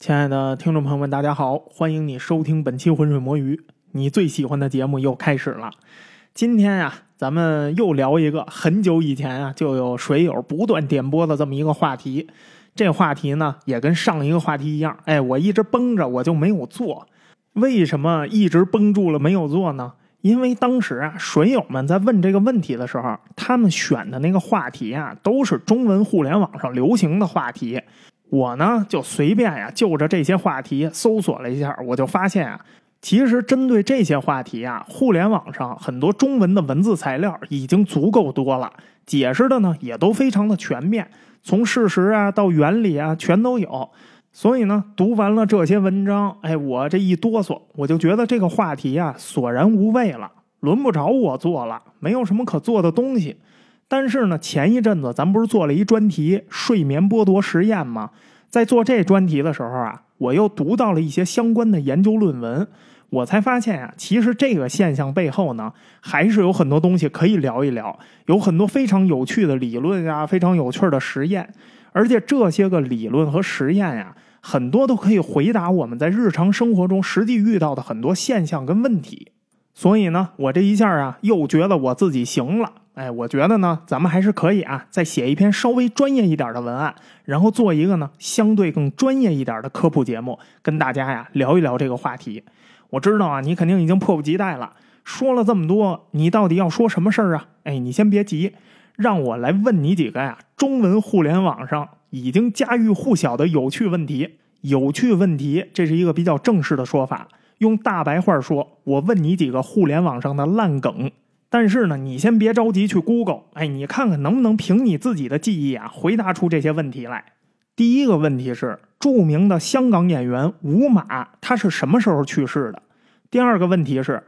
亲爱的听众朋友们，大家好，欢迎你收听本期浑水摸鱼，你最喜欢的节目又开始了。今天啊，咱们又聊一个很久以前啊就有水友不断点播的这么一个话题。这话题呢也跟上一个话题一样，我一直绷着我就没有做。为什么一直绷住了没有做呢？因为当时啊，水友们在问这个问题的时候，他们选的那个话题啊，都是中文互联网上流行的话题。我呢就随便呀，就着这些话题搜索了一下，我就发现啊，其实针对这些话题啊，互联网上很多中文的文字材料已经足够多了，解释的呢也都非常的全面，从事实啊到原理啊全都有。所以呢，读完了这些文章，我这一哆嗦，我就觉得这个话题啊索然无味了，轮不着我做了，没有什么可做的东西。但是呢，前一阵子咱不是做了一专题睡眠剥夺实验吗？在做这专题的时候啊，我又读到了一些相关的研究论文，我才发现啊，其实这个现象背后呢，还是有很多东西可以聊一聊，有很多非常有趣的理论啊，非常有趣的实验，而且这些个理论和实验呀，很多都可以回答我们在日常生活中实际遇到的很多现象跟问题。所以呢，我这一下啊，又觉得我自己行了。我觉得呢，咱们还是可以啊，再写一篇稍微专业一点的文案，然后做一个呢相对更专业一点的科普节目，跟大家呀聊一聊这个话题。我知道啊，你肯定已经迫不及待了，说了这么多，你到底要说什么事儿啊？你先别急，让我来问你几个呀，中文互联网上已经家喻户晓的有趣问题。有趣问题，这是一个比较正式的说法。用大白话说，我问你几个互联网上的烂梗。但是呢，你先别着急去 Google， 你看看能不能凭你自己的记忆啊，回答出这些问题来。第一个问题是，著名的香港演员吴马，他是什么时候去世的？第二个问题是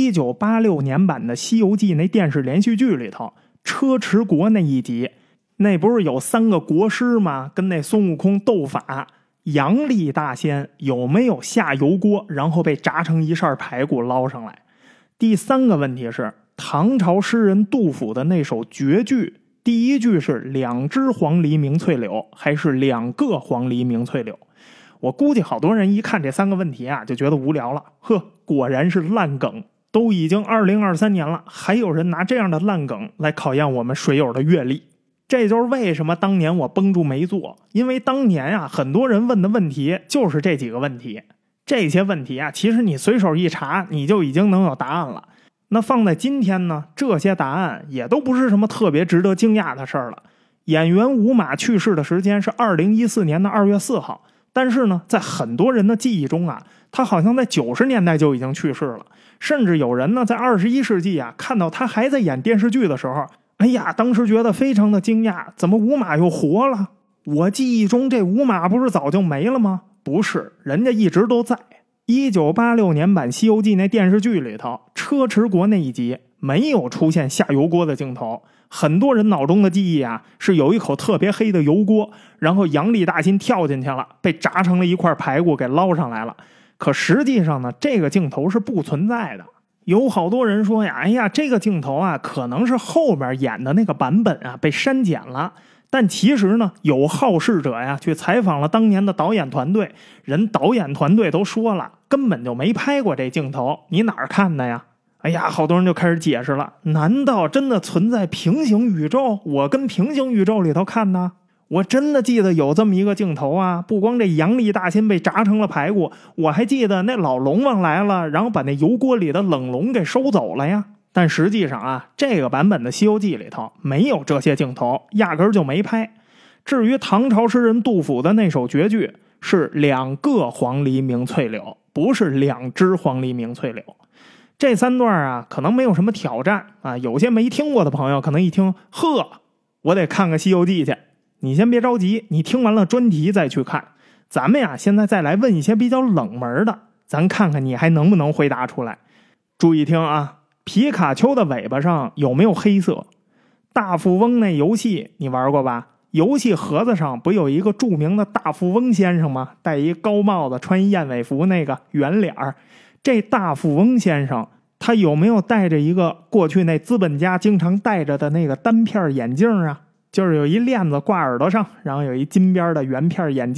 ，1986年版的《西游记》那电视连续剧里头，车迟国那一集，那不是有3个国师吗？跟那孙悟空斗法，杨丽大仙有没有下油锅，然后被炸成一扇排骨捞上来？第三个问题是，唐朝诗人杜甫的那首绝句，第一句是2枝黄鹂鸣翠柳，还是2个黄鹂鸣翠柳？我估计好多人一看这3个问题啊，就觉得无聊了。果然是烂梗，都已经2023年了，还有人拿这样的烂梗来考验我们水友的阅历。这就是为什么当年我绷住没做，因为当年啊，很多人问的问题就是这几个问题。这些问题啊，其实你随手一查，你就已经能有答案了。那放在今天呢，这些答案也都不是什么特别值得惊讶的事儿了。演员吴马去世的时间是2014年的2月4号，但是呢，在很多人的记忆中啊，他好像在90年代就已经去世了，甚至有人呢在21世纪啊，看到他还在演电视剧的时候，当时觉得非常的惊讶，怎么吴马又活了？我记忆中这吴马不是早就没了吗？不是，人家一直都在。1986年版《西游记》那电视剧里头，车迟国那一集没有出现下油锅的镜头，很多人脑中的记忆啊，是有一口特别黑的油锅，然后杨丽大仙跳进去了，被炸成了一块排骨给捞上来了。可实际上呢，这个镜头是不存在的。有好多人说呀，这个镜头啊，可能是后边演的那个版本啊被删减了。但其实呢，有好事者呀去采访了当年的导演团队，人导演团队都说了，根本就没拍过这镜头，你哪儿看的呀？好多人就开始解释了，难道真的存在平行宇宙？我跟平行宇宙里头看呢？我真的记得有这么一个镜头啊，不光这杨丽大仙被炸成了排骨，我还记得那老龙王来了，然后把那油锅里的冷龙给收走了呀。但实际上啊，这个版本的《西游记》里头没有这些镜头，压根儿就没拍。至于唐朝诗人杜甫的那首绝句，是2个黄鹂鸣翠柳，不是2枝黄鹂鸣翠柳。这3段啊，可能没有什么挑战啊。有些没听过的朋友可能一听，我得看个《西游记》去。你先别着急，你听完了专题再去看。咱们呀，现在再来问一些比较冷门的，咱看看你还能不能回答出来。注意听啊。皮卡丘的尾巴上有没有黑色？大富翁那游戏你玩过吧？游戏盒子上不有一个著名的大富翁先生吗？戴一高帽子，穿一燕尾服，那个圆脸儿。这大富翁先生他有没有戴着一个过去那资本家经常戴着的那个单片眼镜啊？就是有一链子挂耳朵上，然后有一金边的圆片眼镜，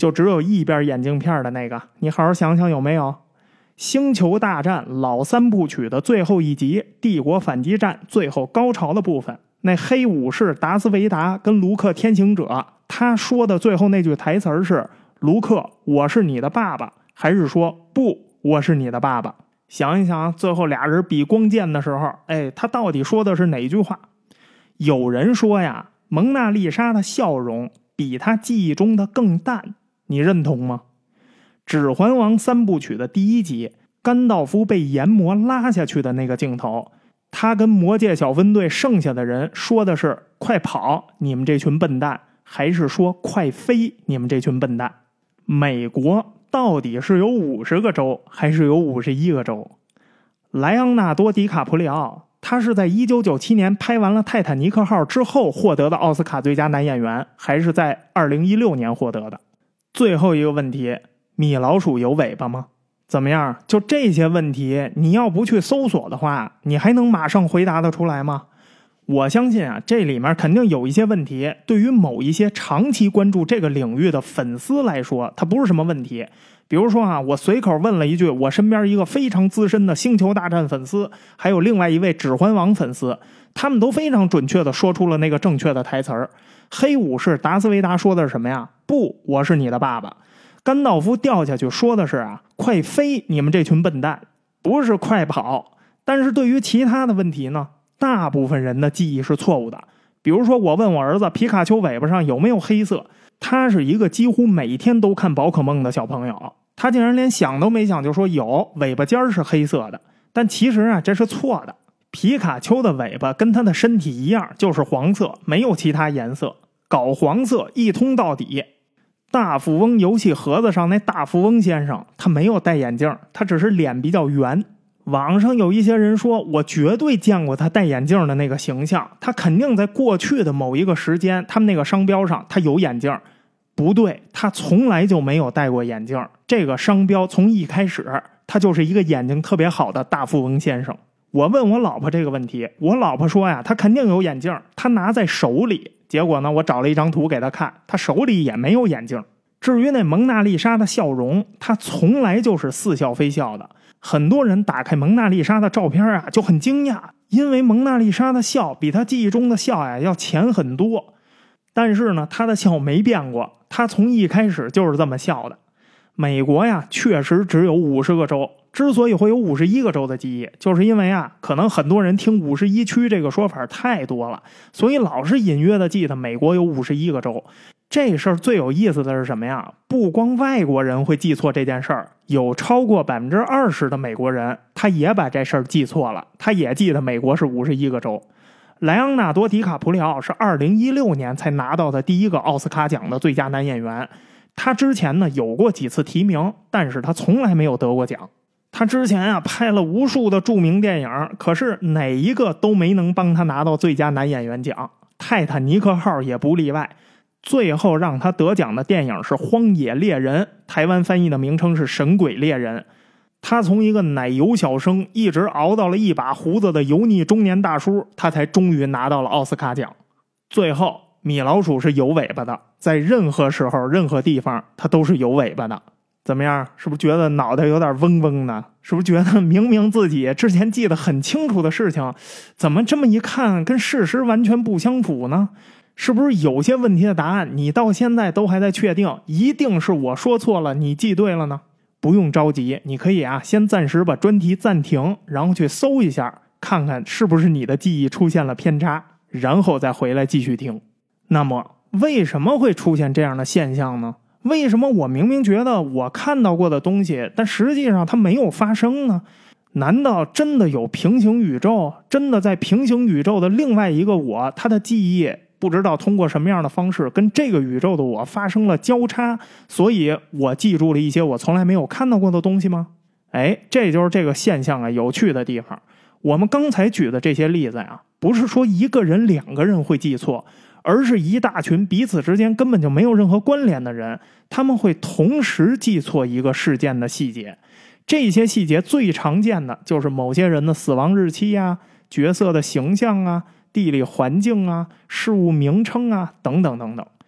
就只有一边眼镜片的那个，你好好想想有没有？星球大战老三部曲的最后一集，帝国反击战最后高潮的部分，那黑武士达斯维达跟卢克天行者，他说的最后那句台词是：卢克，我是你的爸爸，还是说不，我是你的爸爸？想一想，最后俩人比光剑的时候，他到底说的是哪句话？有人说呀，蒙娜丽莎的笑容比他记忆中的更淡，你认同吗？指环王三部曲的第一集，甘道夫被炎魔拉下去的那个镜头，他跟魔界小分队剩下的人说的是快跑，你们这群笨蛋，还是说快飞，你们这群笨蛋？美国到底是有50个州还是有51个州？莱昂纳多·迪卡普里奥，他是在1997年拍完了《泰坦尼克号》之后获得的奥斯卡最佳男演员，还是在2016年获得的？最后一个问题，米老鼠有尾巴吗？怎么样？就这些问题，你要不去搜索的话，你还能马上回答得出来吗？我相信啊，这里面肯定有一些问题，对于某一些长期关注这个领域的粉丝来说，它不是什么问题。比如说啊，我随口问了一句我身边一个非常资深的星球大战粉丝，还有另外一位指环王粉丝，他们都非常准确地说出了那个正确的台词儿。黑武士达斯维达说的是什么呀？不，我是你的爸爸。甘道夫掉下去说的是啊，快飞，你们这群笨蛋，不是快跑。但是对于其他的问题呢，大部分人的记忆是错误的。比如说我问我儿子皮卡丘尾巴上有没有黑色，他是一个几乎每天都看宝可梦的小朋友，他竟然连想都没想就说有，尾巴尖是黑色的。但其实啊，这是错的。皮卡丘的尾巴跟他的身体一样，就是黄色，没有其他颜色，搞黄色一通到底。大富翁游戏盒子上那大富翁先生，他没有戴眼镜，他只是脸比较圆。网上有一些人说，我绝对见过他戴眼镜的那个形象，他肯定在过去的某一个时间，他们那个商标上他有眼镜。不对，他从来就没有戴过眼镜，这个商标从一开始他就是一个眼睛特别好的大富翁先生。我问我老婆这个问题，我老婆说呀，他肯定有眼镜，他拿在手里。结果呢，我找了一张图给他看，他手里也没有眼镜。至于那蒙娜丽莎的笑容，他从来就是似笑非笑的。很多人打开蒙娜丽莎的照片啊，就很惊讶，因为蒙娜丽莎的笑比他记忆中的笑呀要浅很多。但是呢，他的笑没变过，他从一开始就是这么笑的。美国呀，确实只有50个州，之所以会有51个州的记忆，就是因为啊，可能很多人听51区这个说法太多了，所以老是隐约的记得美国有51个州。这事儿最有意思的是什么呀？不光外国人会记错这件事儿，有超过20%的美国人，他也把这事儿记错了，他也记得美国是51个州。莱昂纳多·迪卡普里奥是2016年才拿到的第一个奥斯卡奖的最佳男演员。他之前呢有过几次提名，但是他从来没有得过奖。他之前啊拍了无数的著名电影，可是哪一个都没能帮他拿到最佳男演员奖，泰坦尼克号也不例外。最后让他得奖的电影是《荒野猎人》，台湾翻译的名称是《神鬼猎人》。他从一个奶油小生一直熬到了一把胡子的油腻中年大叔，他才终于拿到了奥斯卡奖。最后米老鼠是有尾巴的，在任何时候任何地方它都是有尾巴的。怎么样，是不是觉得脑袋有点嗡嗡呢？是不是觉得明明自己之前记得很清楚的事情，怎么这么一看跟事实完全不相符呢？是不是有些问题的答案你到现在都还在确定一定是我说错了你记对了呢？不用着急，你可以啊先暂时把专题暂停，然后去搜一下，看看是不是你的记忆出现了偏差，然后再回来继续听。那么为什么会出现这样的现象呢？为什么我明明觉得我看到过的东西，但实际上它没有发生呢？难道真的有平行宇宙？真的在平行宇宙的另外一个我，他的记忆不知道通过什么样的方式跟这个宇宙的我发生了交叉，所以我记住了一些我从来没有看到过的东西吗？这就是这个现象啊有趣的地方。我们刚才举的这些例子啊，不是说一个人2个人会记错，而是一大群彼此之间根本就没有任何关联的人，他们会同时记错一个事件的细节。这些细节最常见的就是某些人的死亡日期啊、角色的形象啊、地理环境啊、事物名称啊等等等等。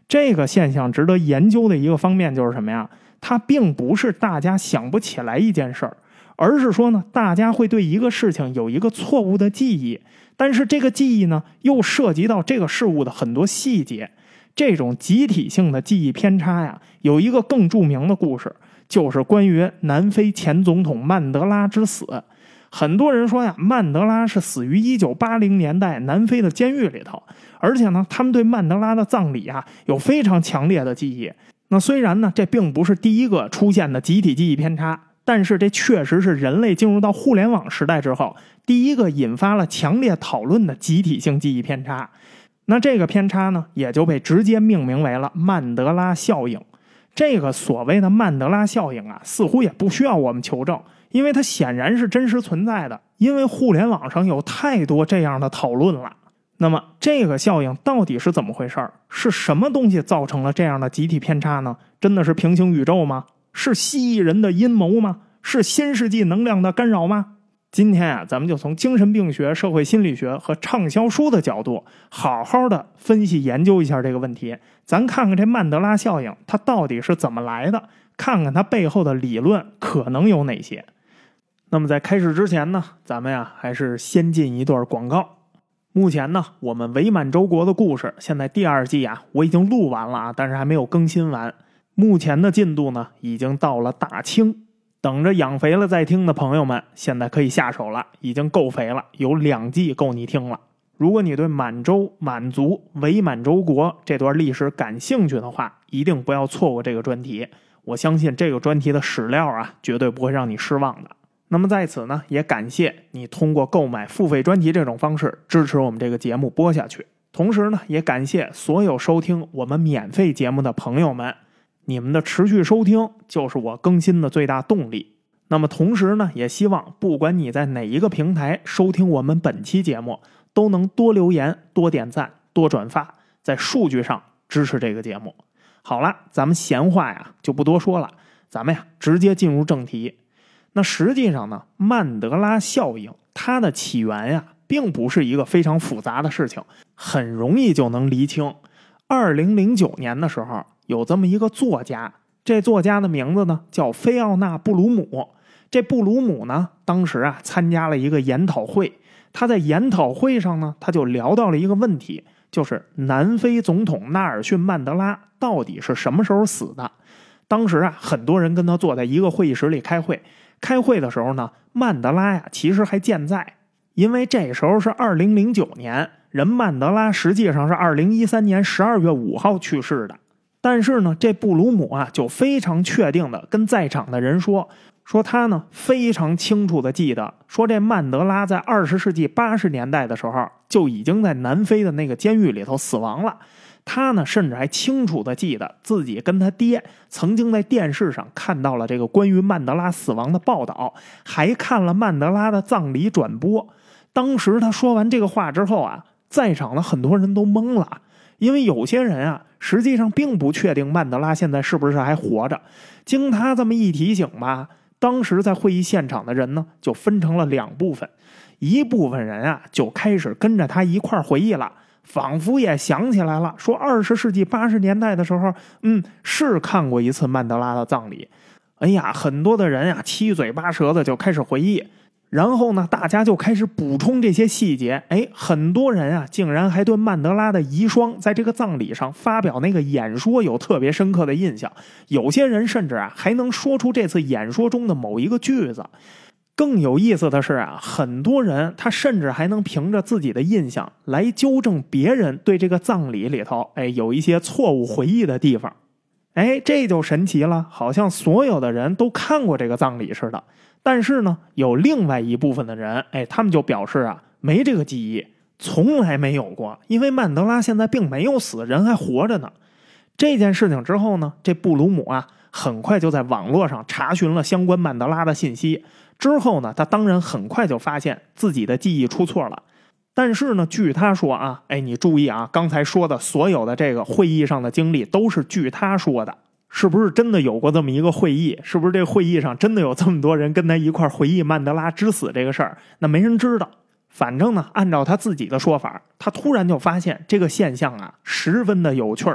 这个现象值得研究的一个方面就是什么呀？它并不是大家想不起来一件事儿，而是说呢，大家会对一个事情有一个错误的记忆，但是这个记忆呢，又涉及到这个事物的很多细节。这种集体性的记忆偏差呀，有一个更著名的故事，就是关于南非前总统曼德拉之死。很多人说呀，曼德拉是死于1980年代南非的监狱里头，而且呢，他们对曼德拉的葬礼啊有非常强烈的记忆。那虽然呢，这并不是第一个出现的集体记忆偏差，但是这确实是人类进入到互联网时代之后第一个引发了强烈讨论的集体性记忆偏差。那这个偏差呢，也就被直接命名为了曼德拉效应。这个所谓的曼德拉效应啊，似乎也不需要我们求证，因为它显然是真实存在的，因为互联网上有太多这样的讨论了。那么这个效应到底是怎么回事？是什么东西造成了这样的集体偏差呢？真的是平行宇宙吗？是蜥蜴人的阴谋吗？是新世纪能量的干扰吗？今天啊，咱们就从精神病学、社会心理学和畅销书的角度，好好的分析研究一下这个问题。咱看看这曼德拉效应它到底是怎么来的，看看它背后的理论可能有哪些。那么在开始之前呢，咱们呀还是先进一段广告。目前呢，我们伪满洲国的故事现在第2季啊我已经录完了啊，但是还没有更新完。目前的进度呢，已经到了大清。等着养肥了再听的朋友们，现在可以下手了，已经够肥了，有2季够你听了。如果你对满洲、满族、伪满洲国这段历史感兴趣的话，一定不要错过这个专题。我相信这个专题的史料啊，绝对不会让你失望的。那么在此呢，也感谢你通过购买付费专题这种方式支持我们这个节目播下去。同时呢，也感谢所有收听我们免费节目的朋友们。你们的持续收听就是我更新的最大动力。那么同时呢，也希望不管你在哪一个平台收听我们本期节目，都能多留言、多点赞、多转发，在数据上支持这个节目。好了，咱们闲话呀就不多说了，咱们呀直接进入正题。那实际上呢，曼德拉效应它的起源呀，并不是一个非常复杂的事情，很容易就能厘清。2009年的时候，有这么一个作家，这作家的名字呢叫菲奥娜·布鲁姆。这布鲁姆呢，当时啊参加了一个研讨会，他在研讨会上呢，他就聊到了一个问题，就是南非总统纳尔逊·曼德拉到底是什么时候死的。当时啊，很多人跟他坐在一个会议室里开会，开会的时候呢，曼德拉呀其实还健在，因为这时候是2009年，人曼德拉实际上是2013年12月5号去世的。但是呢，这布鲁姆啊就非常确定的跟在场的人说他呢非常清楚的记得，说这曼德拉在20世纪80年代的时候就已经在南非的那个监狱里头死亡了。他呢甚至还清楚的记得自己跟他爹曾经在电视上看到了这个关于曼德拉死亡的报道，还看了曼德拉的葬礼转播。当时他说完这个话之后啊，在场的很多人都懵了，因为有些人啊实际上并不确定曼德拉现在是不是还活着。经他这么一提醒吧，当时在会议现场的人呢就分成了2部分。一部分人啊就开始跟着他一块儿回忆了，仿佛也想起来了，说20世纪80年代的时候是看过一次曼德拉的葬礼。哎呀，很多的人啊七嘴八舌的就开始回忆，然后呢大家就开始补充这些细节。很多人啊竟然还对曼德拉的遗孀在这个葬礼上发表那个演说有特别深刻的印象，有些人甚至啊还能说出这次演说中的某一个句子。更有意思的是啊，很多人他甚至还能凭着自己的印象来纠正别人对这个葬礼里头有一些错误回忆的地方。这就神奇了，好像所有的人都看过这个葬礼似的。但是呢，有另外一部分的人他们就表示啊，没这个记忆，从来没有过，因为曼德拉现在并没有死，人还活着呢。这件事情之后呢，这布鲁姆啊很快就在网络上查询了相关曼德拉的信息。之后呢，他当然很快就发现自己的记忆出错了。但是呢，据他说啊，你注意啊，刚才说的所有的这个会议上的经历都是据他说的。是不是真的有过这么一个会议？是不是这会议上真的有这么多人跟他一块回忆曼德拉之死这个事儿？那没人知道。反正呢，按照他自己的说法，他突然就发现这个现象啊十分的有趣儿。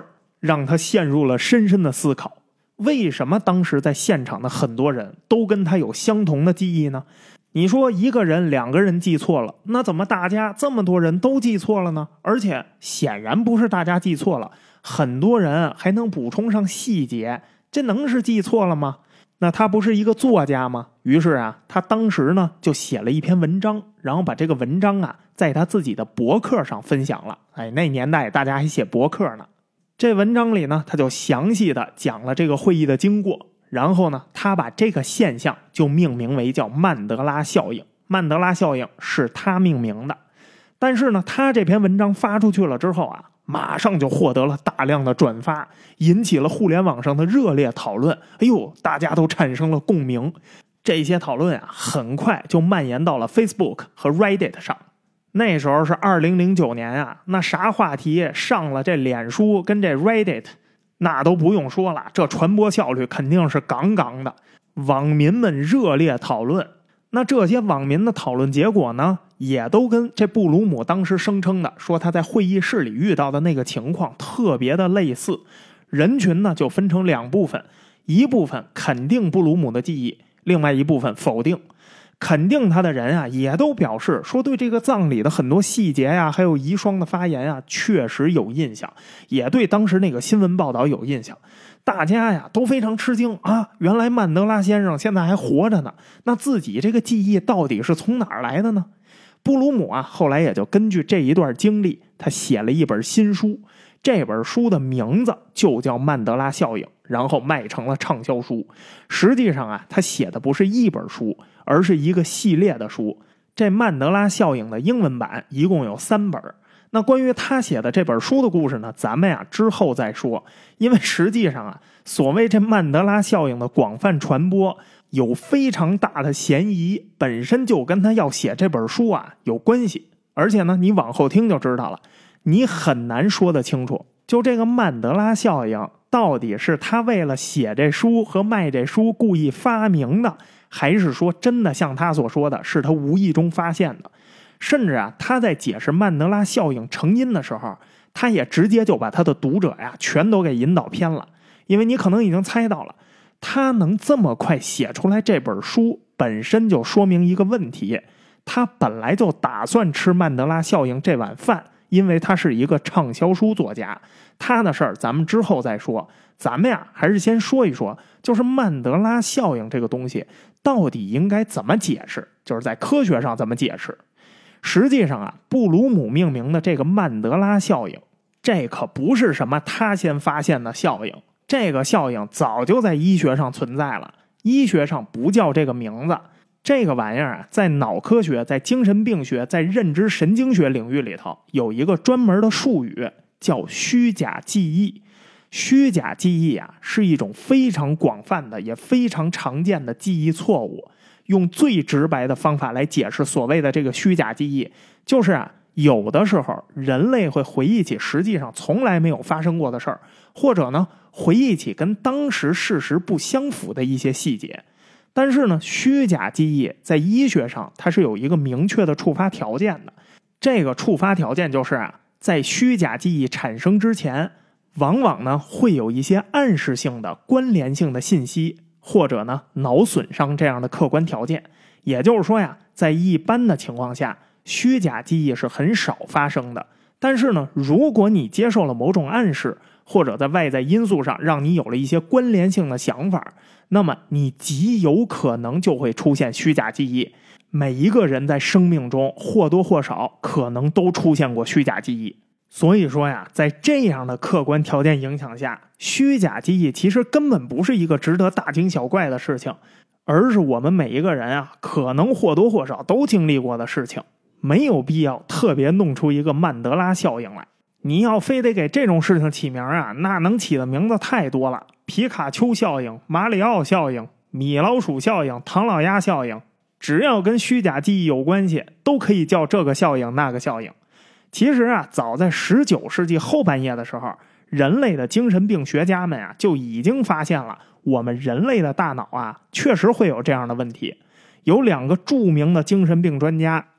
让他陷入了深深的思考。为什么当时在现场的很多人都跟他有相同的记忆呢？你说一个人2个人记错了，那怎么大家这么多人都记错了呢？而且显然不是大家记错了，很多人还能补充上细节，这能是记错了吗？那他不是一个作家吗？于是啊，他当时呢就写了一篇文章，然后把这个文章啊在他自己的博客上分享了。那年代大家还写博客呢。这文章里呢，他就详细的讲了这个会议的经过，然后呢，他把这个现象就命名为叫曼德拉效应。曼德拉效应是他命名的。但是呢，他这篇文章发出去了之后啊，马上就获得了大量的转发，引起了互联网上的热烈讨论。大家都产生了共鸣。这些讨论啊，很快就蔓延到了 Facebook 和 Reddit 上。那时候是2009年啊，那啥话题上了这脸书跟这 Reddit， 那都不用说了，这传播效率肯定是杠杠的。网民们热烈讨论，那这些网民的讨论结果呢，也都跟这布鲁姆当时声称的说他在会议室里遇到的那个情况特别的类似。人群呢就分成2部分，一部分肯定布鲁姆的记忆，另外一部分否定。肯定他的人啊，也都表示说对这个葬礼的很多细节呀，还有遗孀的发言啊，确实有印象，也对当时那个新闻报道有印象。大家呀都非常吃惊啊，原来曼德拉先生现在还活着呢，那自己这个记忆到底是从哪儿来的呢？布鲁姆啊，后来也就根据这一段经历，他写了一本新书，这本书的名字就叫《曼德拉效应》，然后卖成了畅销书。实际上啊，他写的不是一本书，而是一个系列的书。这曼德拉效应的英文版一共有3本。那关于他写的这本书的故事呢，咱们呀之后再说。因为实际上啊，所谓这曼德拉效应的广泛传播，有非常大的嫌疑，本身就跟他要写这本书啊有关系。而且呢，你往后听就知道了，你很难说得清楚，就这个曼德拉效应到底是他为了写这书和卖这书故意发明的，还是说真的像他所说的是他无意中发现的。甚至啊，他在解释曼德拉效应成因的时候，他也直接就把他的读者呀全都给引导偏了。因为你可能已经猜到了，他能这么快写出来这本书，本身就说明一个问题，他本来就打算吃曼德拉效应这碗饭，因为他是一个畅销书作家。他的事儿咱们之后再说，咱们呀还是先说一说，就是曼德拉效应这个东西到底应该怎么解释，就是在科学上怎么解释。实际上啊，布鲁姆命名的这个曼德拉效应，这可不是什么他先发现的效应，这个效应早就在医学上存在了，医学上不叫这个名字。这个玩意儿啊，在脑科学、在精神病学、在认知神经学领域里头，有一个专门的术语叫虚假记忆。虚假记忆啊，是一种非常广泛的也非常常见的记忆错误。用最直白的方法来解释所谓的这个虚假记忆，就是啊，有的时候人类会回忆起实际上从来没有发生过的事儿，或者呢，回忆起跟当时事实不相符的一些细节。但是呢，虚假记忆在医学上它是有一个明确的触发条件的。这个触发条件就是啊，在虚假记忆产生之前，往往呢会有一些暗示性的关联性的信息，或者呢脑损伤这样的客观条件。也就是说呀，在一般的情况下，虚假记忆是很少发生的。但是呢，如果你接受了某种暗示，或者在外在因素上让你有了一些关联性的想法，那么你极有可能就会出现虚假记忆。每一个人在生命中或多或少可能都出现过虚假记忆。所以说呀，在这样的客观条件影响下，虚假记忆其实根本不是一个值得大惊小怪的事情，而是我们每一个人啊，可能或多或少都经历过的事情，没有必要特别弄出一个曼德拉效应来。你要非得给这种事情起名啊，那能起的名字太多了，皮卡丘效应、马里奥效应、米老鼠效应、唐老鸭效应，只要跟虚假记忆有关系，都可以叫这个效应那个效应。其实啊，早在19世纪后半叶的时候，人类的精神病学家们啊就已经发现了，我们人类的大脑啊确实会有这样的问题。有2个著名的精神病专家，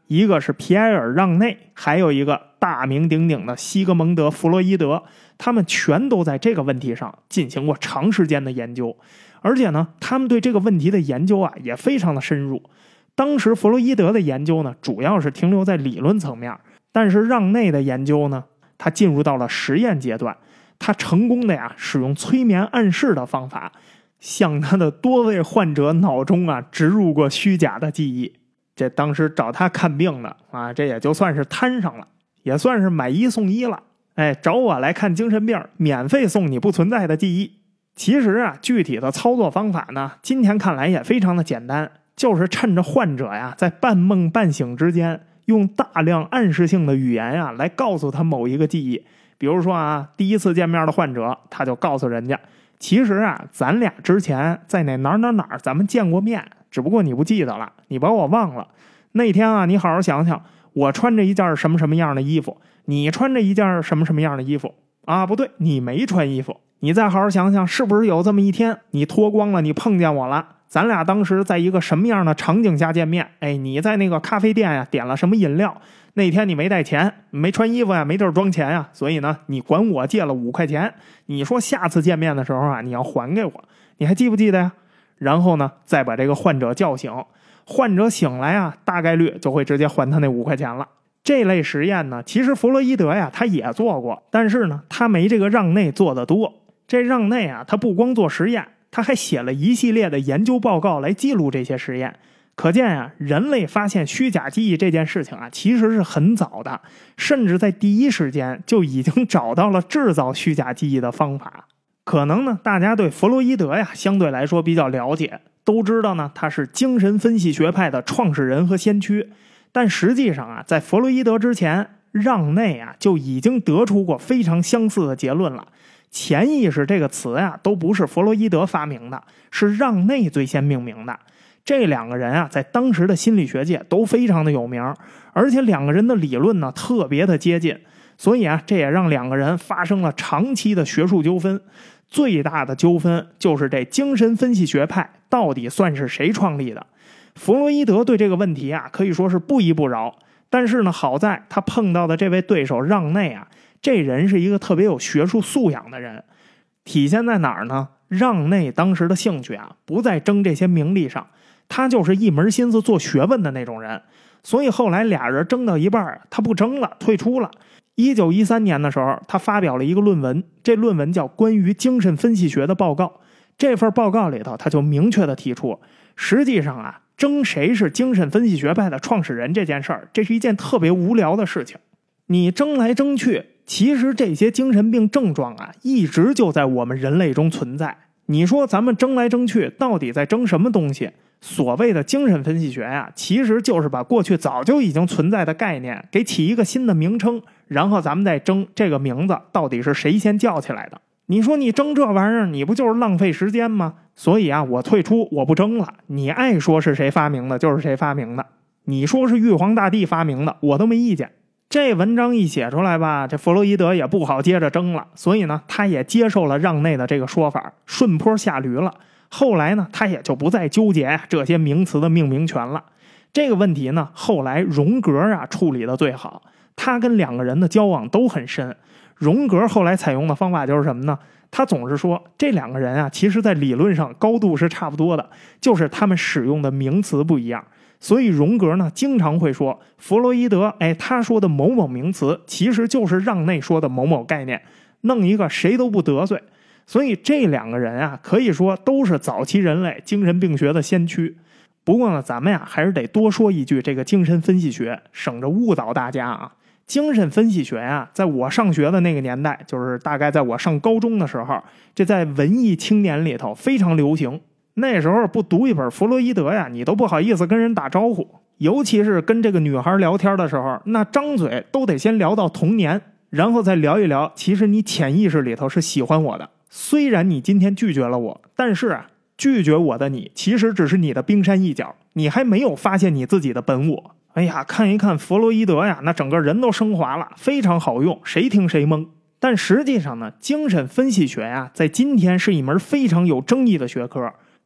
一个是皮埃尔·让内，还有一个大名鼎鼎的西格蒙德·弗洛伊德，他们全都在这个问题上进行过长时间的研究，而且呢，他们对这个问题的研究也非常的深入。当时弗洛伊德的研究呢，主要是停留在理论层面，但是让内的研究呢，他进入到了实验阶段，他成功的使用催眠暗示的方法，向他的多位患者脑中植入过虚假的记忆。这当时找他看病的这也就算是摊上了，也算是买一送一了。找我来看精神病，免费送你不存在的记忆。其实具体的操作方法呢，今天看来也非常的简单，就是趁着患者在半梦半醒之间，用大量暗示性的语言来告诉他某一个记忆。比如说第一次见面的患者，他就告诉人家，其实咱俩之前在哪儿咱们见过面，只不过你不记得了，你把我忘了。那天你好好想想，我穿着一件什么什么样的衣服，你穿着一件什么什么样的衣服不对，你没穿衣服。你再好好想想，是不是有这么一天你脱光了，你碰见我了，咱俩当时在一个什么样的场景下见面？你在那个咖啡店点了什么饮料，那天你没带钱，没穿衣服没地儿装钱所以呢你管我借了5块钱，你说下次见面的时候你要还给我，你还记不记得呀？然后呢再把这个患者叫醒，患者醒来大概率就会直接还他那5块钱了。这类实验呢，其实弗洛伊德他也做过，但是呢他没这个让内做得多。这让内他不光做实验，他还写了一系列的研究报告来记录这些实验。可见人类发现虚假记忆这件事情其实是很早的，甚至在第一时间就已经找到了制造虚假记忆的方法。可能呢大家对弗洛伊德相对来说比较了解，都知道呢他是精神分析学派的创始人和先驱。但实际上在弗洛伊德之前，让内就已经得出过非常相似的结论了。潜意识这个词都不是弗洛伊德发明的，是让内最先命名的。这两个人在当时的心理学界都非常的有名，而且两个人的理论呢特别的接近，所以这也让两个人发生了长期的学术纠纷。最大的纠纷就是这精神分析学派到底算是谁创立的。弗洛伊德对这个问题可以说是不依不饶，但是呢好在他碰到的这位对手让内这人是一个特别有学术素养的人。体现在哪儿呢？让内当时的兴趣不在争这些名利上，他就是一门心思做学问的那种人。所以后来俩人争到一半，他不争了，退出了。1913年的时候，他发表了一个论文，这论文叫《关于精神分析学的报告》。这份报告里头，他就明确的提出，实际上争谁是精神分析学派的创始人这件事儿，这是一件特别无聊的事情。你争来争去，其实这些精神病症状一直就在我们人类中存在。你说咱们争来争去，到底在争什么东西？所谓的精神分析学其实就是把过去早就已经存在的概念给起一个新的名称，然后咱们再争这个名字到底是谁先叫起来的。你说你争这玩意儿，你不就是浪费时间吗？所以我退出，我不争了。你爱说是谁发明的就是谁发明的，你说是玉皇大帝发明的，我都没意见。这文章一写出来吧，这弗洛伊德也不好接着争了，所以呢他也接受了让内的这个说法，顺坡下驴了。后来呢他也就不再纠结这些名词的命名权了。这个问题呢后来荣格处理的最好，他跟两个人的交往都很深。荣格后来采用的方法就是什么呢？他总是说这两个人其实在理论上高度是差不多的，就是他们使用的名词不一样。所以荣格呢经常会说弗洛伊德他说的某某名词其实就是让内说的某某概念，弄一个谁都不得罪。所以这两个人可以说都是早期人类精神病学的先驱。不过呢咱们还是得多说一句这个精神分析学，省着误导大家精神分析学在我上学的那个年代，就是大概在我上高中的时候，这在文艺青年里头非常流行。那时候不读一本弗洛伊德你都不好意思跟人打招呼，尤其是跟这个女孩聊天的时候，那张嘴都得先聊到童年，然后再聊一聊其实你潜意识里头是喜欢我的，虽然你今天拒绝了我，但是拒绝我的你其实只是你的冰山一角，你还没有发现你自己的本我。看一看弗洛伊德那整个人都升华了，非常好用，谁听谁懵。但实际上呢，精神分析学在今天是一门非常有争议的学科。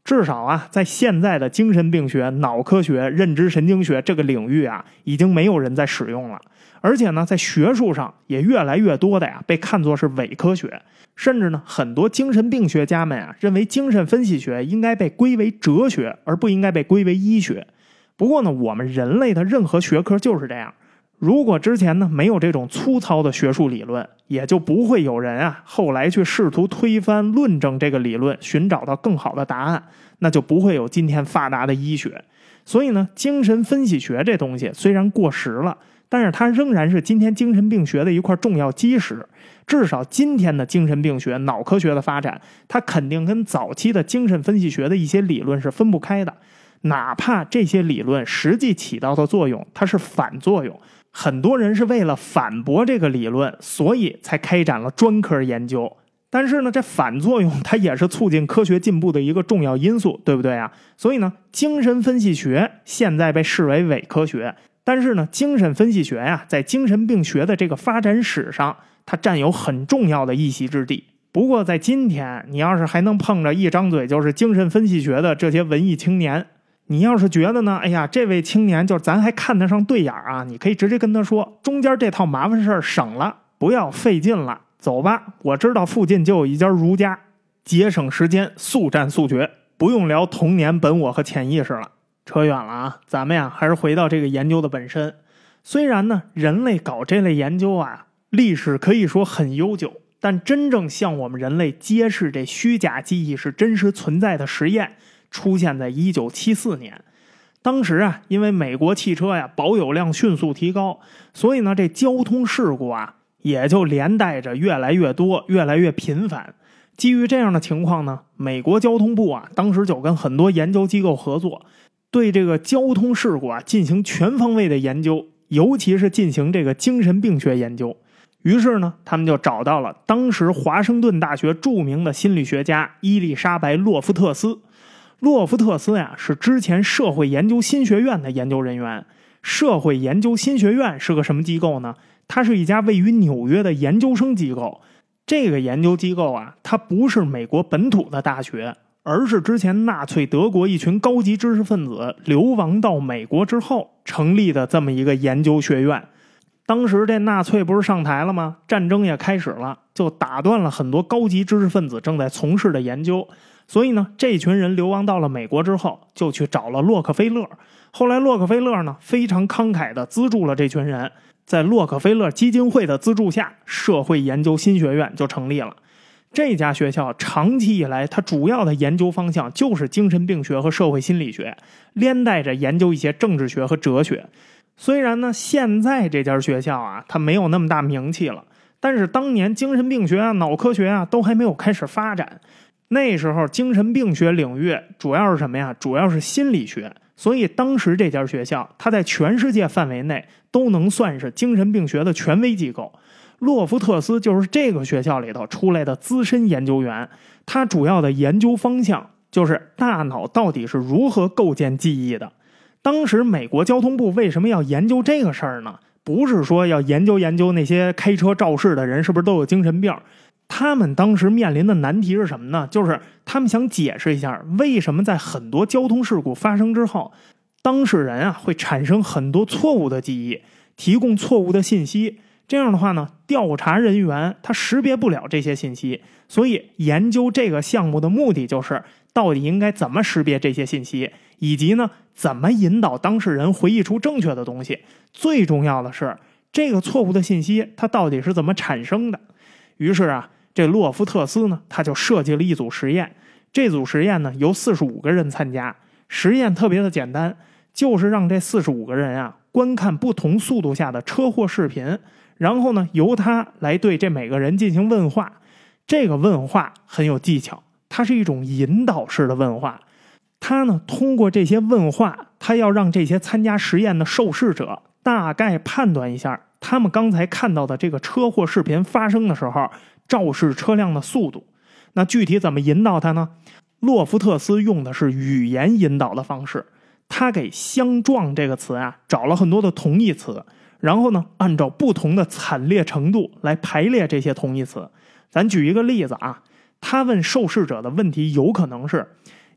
至少啊，在现在的精神病学、脑科学、认知神经学这个领域啊，已经没有人在使用了。而且呢，在学术上也越来越多的呀，被看作是伪科学。甚至呢，很多精神病学家们啊，认为精神分析学应该被归为哲学，而不应该被归为医学。不过呢，我们人类的任何学科就是这样。如果之前呢没有这种粗糙的学术理论，也就不会有人啊后来去试图推翻论证这个理论，寻找到更好的答案，那就不会有今天发达的医学。所以呢，精神分析学这东西虽然过时了，但是它仍然是今天精神病学的一块重要基石。至少今天的精神病学、脑科学的发展，它肯定跟早期的精神分析学的一些理论是分不开的。哪怕这些理论实际起到的作用，它是反作用。很多人是为了反驳这个理论，所以才开展了专科研究。但是呢，这反作用它也是促进科学进步的一个重要因素，对不对啊？所以呢，精神分析学现在被视为伪科学，但是呢，精神分析学呀，在精神病学的这个发展史上，它占有很重要的一席之地。不过在今天，你要是还能碰着一张嘴就是精神分析学的这些文艺青年，你要是觉得呢，哎呀，这位青年就是咱还看得上对眼啊，你可以直接跟他说，中间这套麻烦事儿省了，不要费劲了，走吧，我知道附近就有一家儒家，节省时间，速战速决，不用聊童年本我和潜意识了。扯远了啊，咱们呀还是回到这个研究的本身。虽然呢，人类搞这类研究啊，历史可以说很悠久，但真正向我们人类揭示这虚假记忆是真实存在的实验出现在1974年。当时啊，因为美国汽车呀保有量迅速提高，所以呢，这交通事故啊也就连带着越来越多，越来越频繁。基于这样的情况呢，美国交通部啊当时就跟很多研究机构合作，对这个交通事故啊进行全方位的研究，尤其是进行这个精神病学研究。于是呢，他们就找到了当时华盛顿大学著名的心理学家伊丽莎白·洛夫特斯。洛夫特斯呀，是之前社会研究新学院的研究人员。社会研究新学院是个什么机构呢？它是一家位于纽约的研究生机构。这个研究机构啊，它不是美国本土的大学，而是之前纳粹德国一群高级知识分子流亡到美国之后成立的这么一个研究学院。当时这纳粹不是上台了吗？战争也开始了，就打断了很多高级知识分子正在从事的研究。所以呢，这群人流亡到了美国之后，就去找了洛克菲勒。后来洛克菲勒呢，非常慷慨地资助了这群人。在洛克菲勒基金会的资助下，社会研究新学院就成立了。这家学校长期以来，它主要的研究方向就是精神病学和社会心理学，连带着研究一些政治学和哲学。虽然呢，现在这家学校啊，它没有那么大名气了，但是当年精神病学啊、脑科学啊都还没有开始发展。那时候精神病学领域主要是什么呀？主要是心理学。所以当时这家学校，它在全世界范围内都能算是精神病学的权威机构。洛夫特斯就是这个学校里头出来的资深研究员，他主要的研究方向就是大脑到底是如何构建记忆的。当时美国交通部为什么要研究这个事儿呢？不是说要研究那些开车肇事的人是不是都有精神病，他们当时面临的难题是什么呢？就是他们想解释一下为什么在很多交通事故发生之后，当事人啊会产生很多错误的记忆，提供错误的信息。这样的话呢，调查人员他识别不了这些信息，所以研究这个项目的目的就是到底应该怎么识别这些信息，以及呢怎么引导当事人回忆出正确的东西。最重要的是，这个错误的信息它到底是怎么产生的。于是啊，这洛夫特斯呢，他就设计了一组实验。这组实验呢，由45个人参加。实验特别的简单，就是让这45个人啊观看不同速度下的车祸视频，然后呢由他来对这每个人进行问话。这个问话很有技巧，它是一种引导式的问话。他呢通过这些问话，他要让这些参加实验的受试者大概判断一下他们刚才看到的这个车祸视频发生的时候肇事车辆的速度。那具体怎么引导他呢？洛夫特斯用的是语言引导的方式，他给相撞这个词啊找了很多的同义词，然后呢按照不同的惨烈程度来排列这些同义词。咱举一个例子啊，他问受试者的问题有可能是：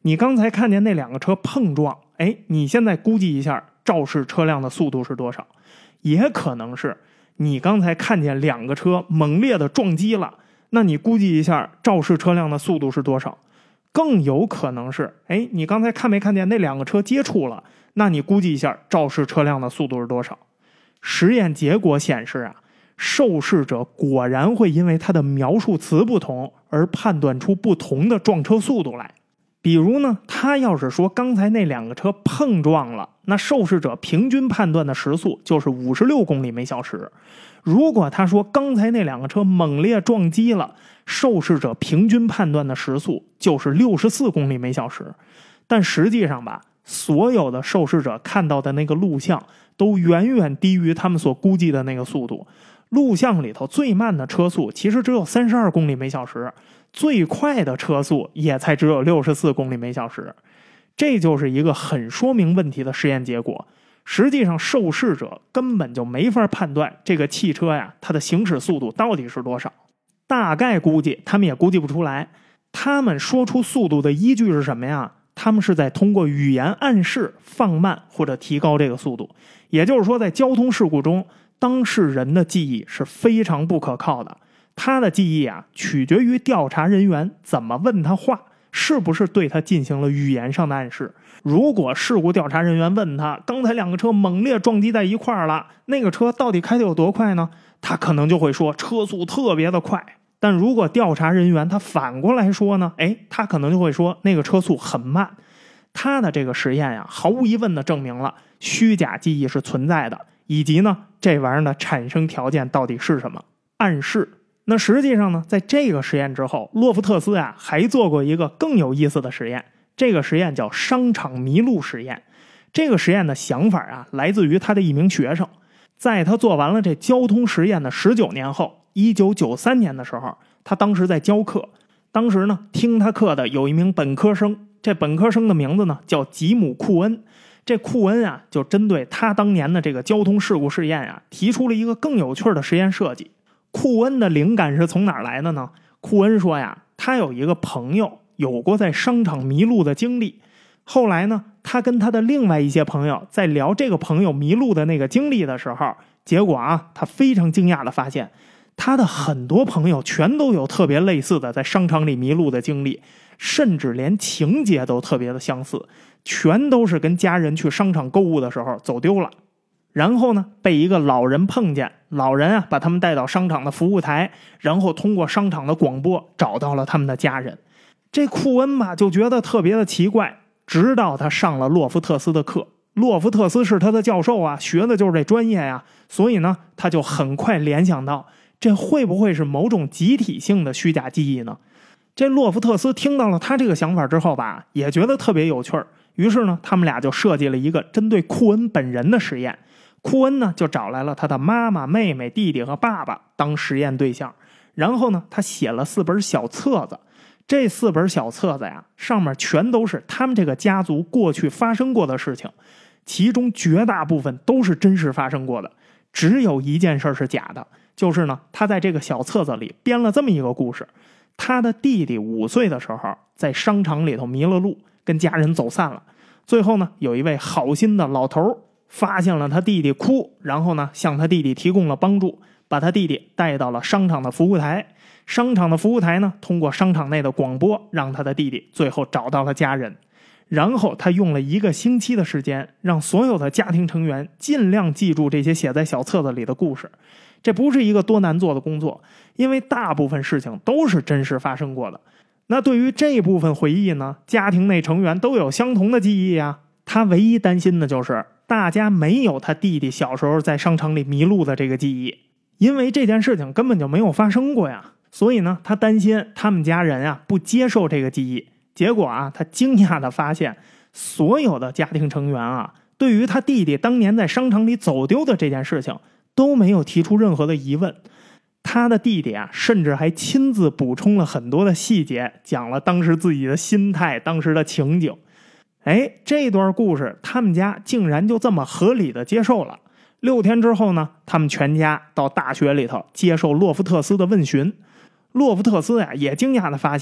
你刚才看见那两个车碰撞，你现在估计一下肇事车辆的速度是多少？也可能是你刚才看见两个车猛烈的撞击了，那你估计一下肇事车辆的速度是多少？更有可能是你刚才看没看见那两个车接触了，那你估计一下肇事车辆的速度是多少？实验结果显示啊，受试者果然会因为他的描述词不同而判断出不同的撞车速度来。比如呢，他要是说刚才那两个车碰撞了，那受试者平均判断的时速就是56公里每小时。如果他说刚才那两个车猛烈撞击了，受试者平均判断的时速就是64公里每小时。但实际上吧，所有的受试者看到的那个录像都远远低于他们所估计的那个速度。录像里头最慢的车速其实只有32公里每小时，最快的车速也才只有64公里每小时。这就是一个很说明问题的实验结果。实际上受试者根本就没法判断这个汽车呀，它的行驶速度到底是多少。大概估计他们也估计不出来。他们说出速度的依据是什么呀？他们是在通过语言暗示放慢或者提高这个速度。也就是说，在交通事故中，当事人的记忆是非常不可靠的。他的记忆啊，取决于调查人员怎么问他话，是不是对他进行了语言上的暗示。如果事故调查人员问他，刚才两个车猛烈撞击在一块儿了，那个车到底开得有多快呢？他可能就会说车速特别的快。但如果调查人员他反过来说呢，他可能就会说那个车速很慢。他的这个实验呀，毫无疑问的证明了虚假记忆是存在的，以及呢这玩意儿的产生条件到底是什么？暗示。那实际上呢，在这个实验之后，洛夫特斯呀还做过一个更有意思的实验。这个实验叫商场迷路实验。这个实验的想法啊，来自于他的一名学生。在他做完了这交通实验的19年后，1993年的时候，他当时在教课。当时呢，听他课的有一名本科生，这本科生的名字呢叫吉姆·库恩。这库恩啊，就针对他当年的这个交通事故试验啊，提出了一个更有趣的实验设计。库恩的灵感是从哪儿来的呢？库恩说呀，他有一个朋友有过在商场迷路的经历。后来呢，他跟他的另外一些朋友在聊这个朋友迷路的那个经历的时候，结果啊，他非常惊讶的发现，他的很多朋友全都有特别类似的在商场里迷路的经历，甚至连情节都特别的相似，全都是跟家人去商场购物的时候走丢了。然后呢，被一个老人碰见，老人啊把他们带到商场的服务台，然后通过商场的广播找到了他们的家人。这库恩吧就觉得特别的奇怪，直到他上了洛夫特斯的课。洛夫特斯是他的教授啊，学的就是这专业呀，所以呢，他就很快联想到，这会不会是某种集体性的虚假记忆呢？这洛夫特斯听到了他这个想法之后吧，也觉得特别有趣儿。于是呢，他们俩就设计了一个针对库恩本人的实验。库恩呢就找来了他的妈妈、妹妹、弟弟和爸爸当实验对象，然后呢他写了4本小册子。这4本小册子呀，上面全都是他们这个家族过去发生过的事情，其中绝大部分都是真实发生过的，只有一件事是假的，就是呢他在这个小册子里编了这么一个故事。他的弟弟5岁的时候在商场里头迷了路，跟家人走散了。最后呢，有一位好心的老头发现了他弟弟哭，然后呢向他弟弟提供了帮助，把他弟弟带到了商场的服务台。商场的服务台呢，通过商场内的广播让他的弟弟最后找到了家人。然后他用了1个星期的时间，让所有的家庭成员尽量记住这些写在小册子里的故事。这不是一个多难做的工作，因为大部分事情都是真实发生过的。那对于这部分回忆呢，家庭内成员都有相同的记忆啊。他唯一担心的就是大家没有他弟弟小时候在商场里迷路的这个记忆，因为这件事情根本就没有发生过呀。所以呢，他担心他们家人啊不接受这个记忆。结果啊，他惊讶地发现，所有的家庭成员啊，对于他弟弟当年在商场里走丢的这件事情都没有提出任何的疑问。他的弟弟啊，甚至还亲自补充了很多的细节，讲了当时自己的心态、当时的情景。这段故事他们家竟然就这么合理的接受了。6天之后呢，他们全家到大学里头接受洛夫特斯的问询。洛夫特斯呀，也惊讶地发现，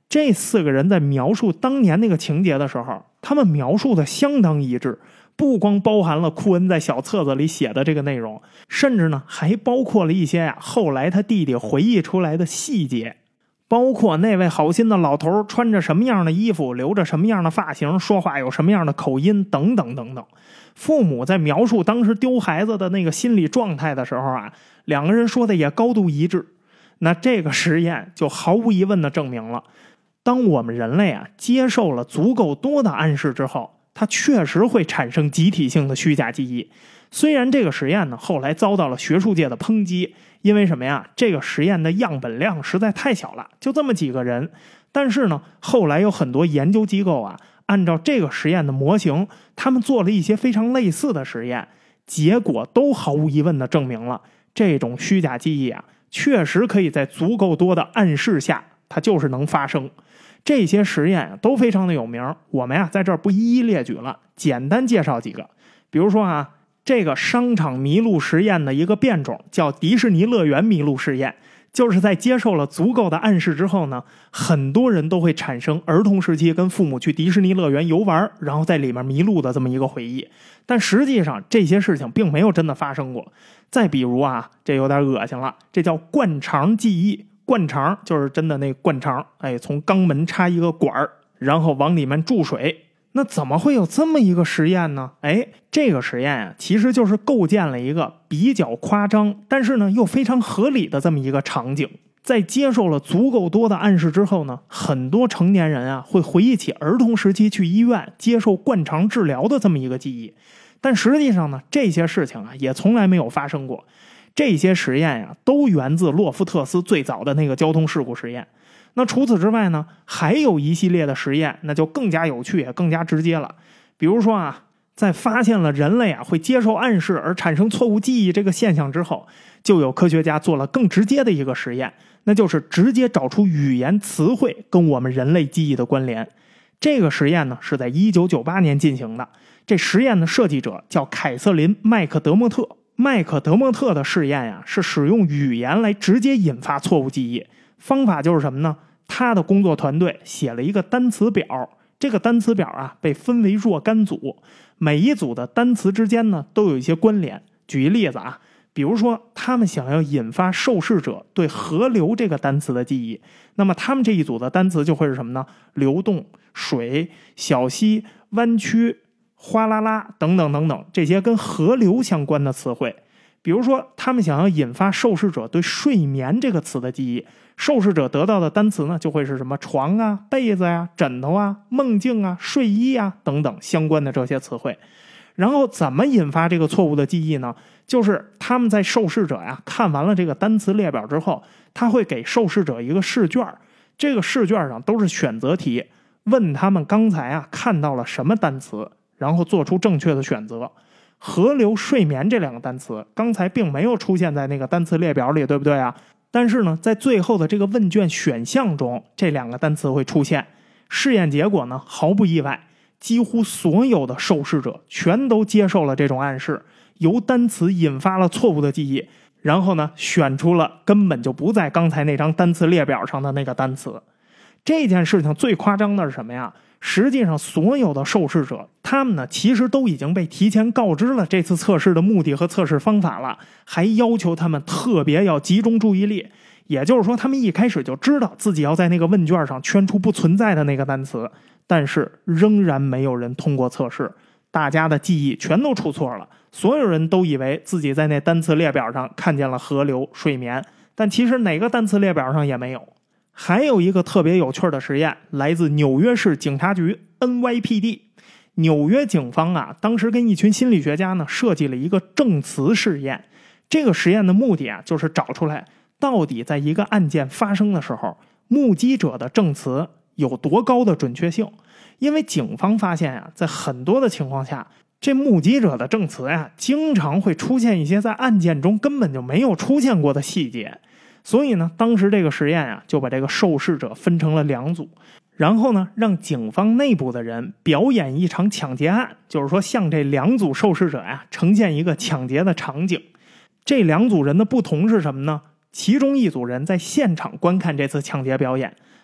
这4个人在描述当年那个情节的时候，他们描述的相当一致，不光包含了库恩在小册子里写的这个内容，甚至呢还包括了一些后来他弟弟回忆出来的细节，包括那位好心的老头穿着什么样的衣服，留着什么样的发型，说话有什么样的口音等等等等。父母在描述当时丢孩子的那个心理状态的时候2个人说的也高度一致。那这个实验就毫无疑问的证明了，当我们人类接受了足够多的暗示之后，它确实会产生集体性的虚假记忆。虽然这个实验呢后来遭到了学术界的抨击，因为什么呀？这个实验的样本量实在太小了，就这么几个人。但是呢，后来有很多研究机构按照这个实验的模型，他们做了一些非常类似的实验，结果都毫无疑问的证明了这种虚假记忆确实可以在足够多的暗示下，它就是能发生。这些实验都非常的有名，我们在这儿不一一列举了，简单介绍几个。比如说这个商场迷路实验的一个变种叫迪士尼乐园迷路实验，就是在接受了足够的暗示之后呢，很多人都会产生儿童时期跟父母去迪士尼乐园游玩，然后在里面迷路的这么一个回忆。但实际上这些事情并没有真的发生过。再比如这有点恶心了，这叫灌肠记忆。灌肠就是真的那灌肠，从肛门插一个管儿，然后往里面注水。那怎么会有这么一个实验呢？这个实验其实就是构建了一个比较夸张，但是呢又非常合理的这么一个场景。在接受了足够多的暗示之后呢，很多成年人会回忆起儿童时期去医院接受灌肠治疗的这么一个记忆。但实际上呢，这些事情也从来没有发生过。这些实验都源自洛夫特斯最早的那个交通事故实验。那除此之外呢，还有一系列的实验，那就更加有趣也更加直接了。比如说在发现了人类会接受暗示而产生错误记忆这个现象之后，就有科学家做了更直接的一个实验，那就是直接找出语言词汇跟我们人类记忆的关联。这个实验呢是在1998年进行的。这实验的设计者叫凯瑟琳·麦克德莫特。麦克德莫特的试验是使用语言来直接引发错误记忆。方法就是什么呢？他的工作团队写了一个单词表，这个单词表被分为若干组，每一组的单词之间呢都有一些关联。举一例子比如说他们想要引发受试者对河流这个单词的记忆，那么他们这一组的单词就会是什么呢？流动、水、小溪、弯曲、哗啦啦等等等等，这些跟河流相关的词汇。比如说他们想要引发受试者对睡眠这个词的记忆，受试者得到的单词呢就会是什么床被子枕头梦境睡衣等等相关的这些词汇。然后怎么引发这个错误的记忆呢？就是他们在受试者看完了这个单词列表之后，他会给受试者一个试卷，这个试卷上都是选择题，问他们刚才看到了什么单词，然后做出正确的选择。河流、睡眠这2个单词刚才并没有出现在那个单词列表里，对不对但是呢，在最后的这个问卷选项中，这2个单词会出现。试验结果呢，毫不意外，几乎所有的受试者全都接受了这种暗示，由单词引发了错误的记忆，然后呢，选出了根本就不在刚才那张单词列表上的那个单词。这件事情最夸张的是什么呀？实际上所有的受试者他们呢其实都已经被提前告知了这次测试的目的和测试方法了，还要求他们特别要集中注意力。也就是说他们一开始就知道自己要在那个问卷上圈出不存在的那个单词，但是仍然没有人通过测试，大家的记忆全都出错了，所有人都以为自己在那单词列表上看见了河流、睡眠，但其实哪个单词列表上也没有。还有一个特别有趣的实验来自纽约市警察局 NYPD。 纽约警方当时跟一群心理学家呢设计了一个证词试验。这个实验的目的就是找出来到底在一个案件发生的时候，目击者的证词有多高的准确性。因为警方发现在很多的情况下，这目击者的证词经常会出现一些在案件中根本就没有出现过的细节。所以呢，当时这个实验就把这个受试者分成了2组，然后呢，让警方内部的人表演一场抢劫案，就是说向这2组受试者呈现一个抢劫的场景。这2组人的不同是什么呢？其中一组人在现场观看这次抢劫表演，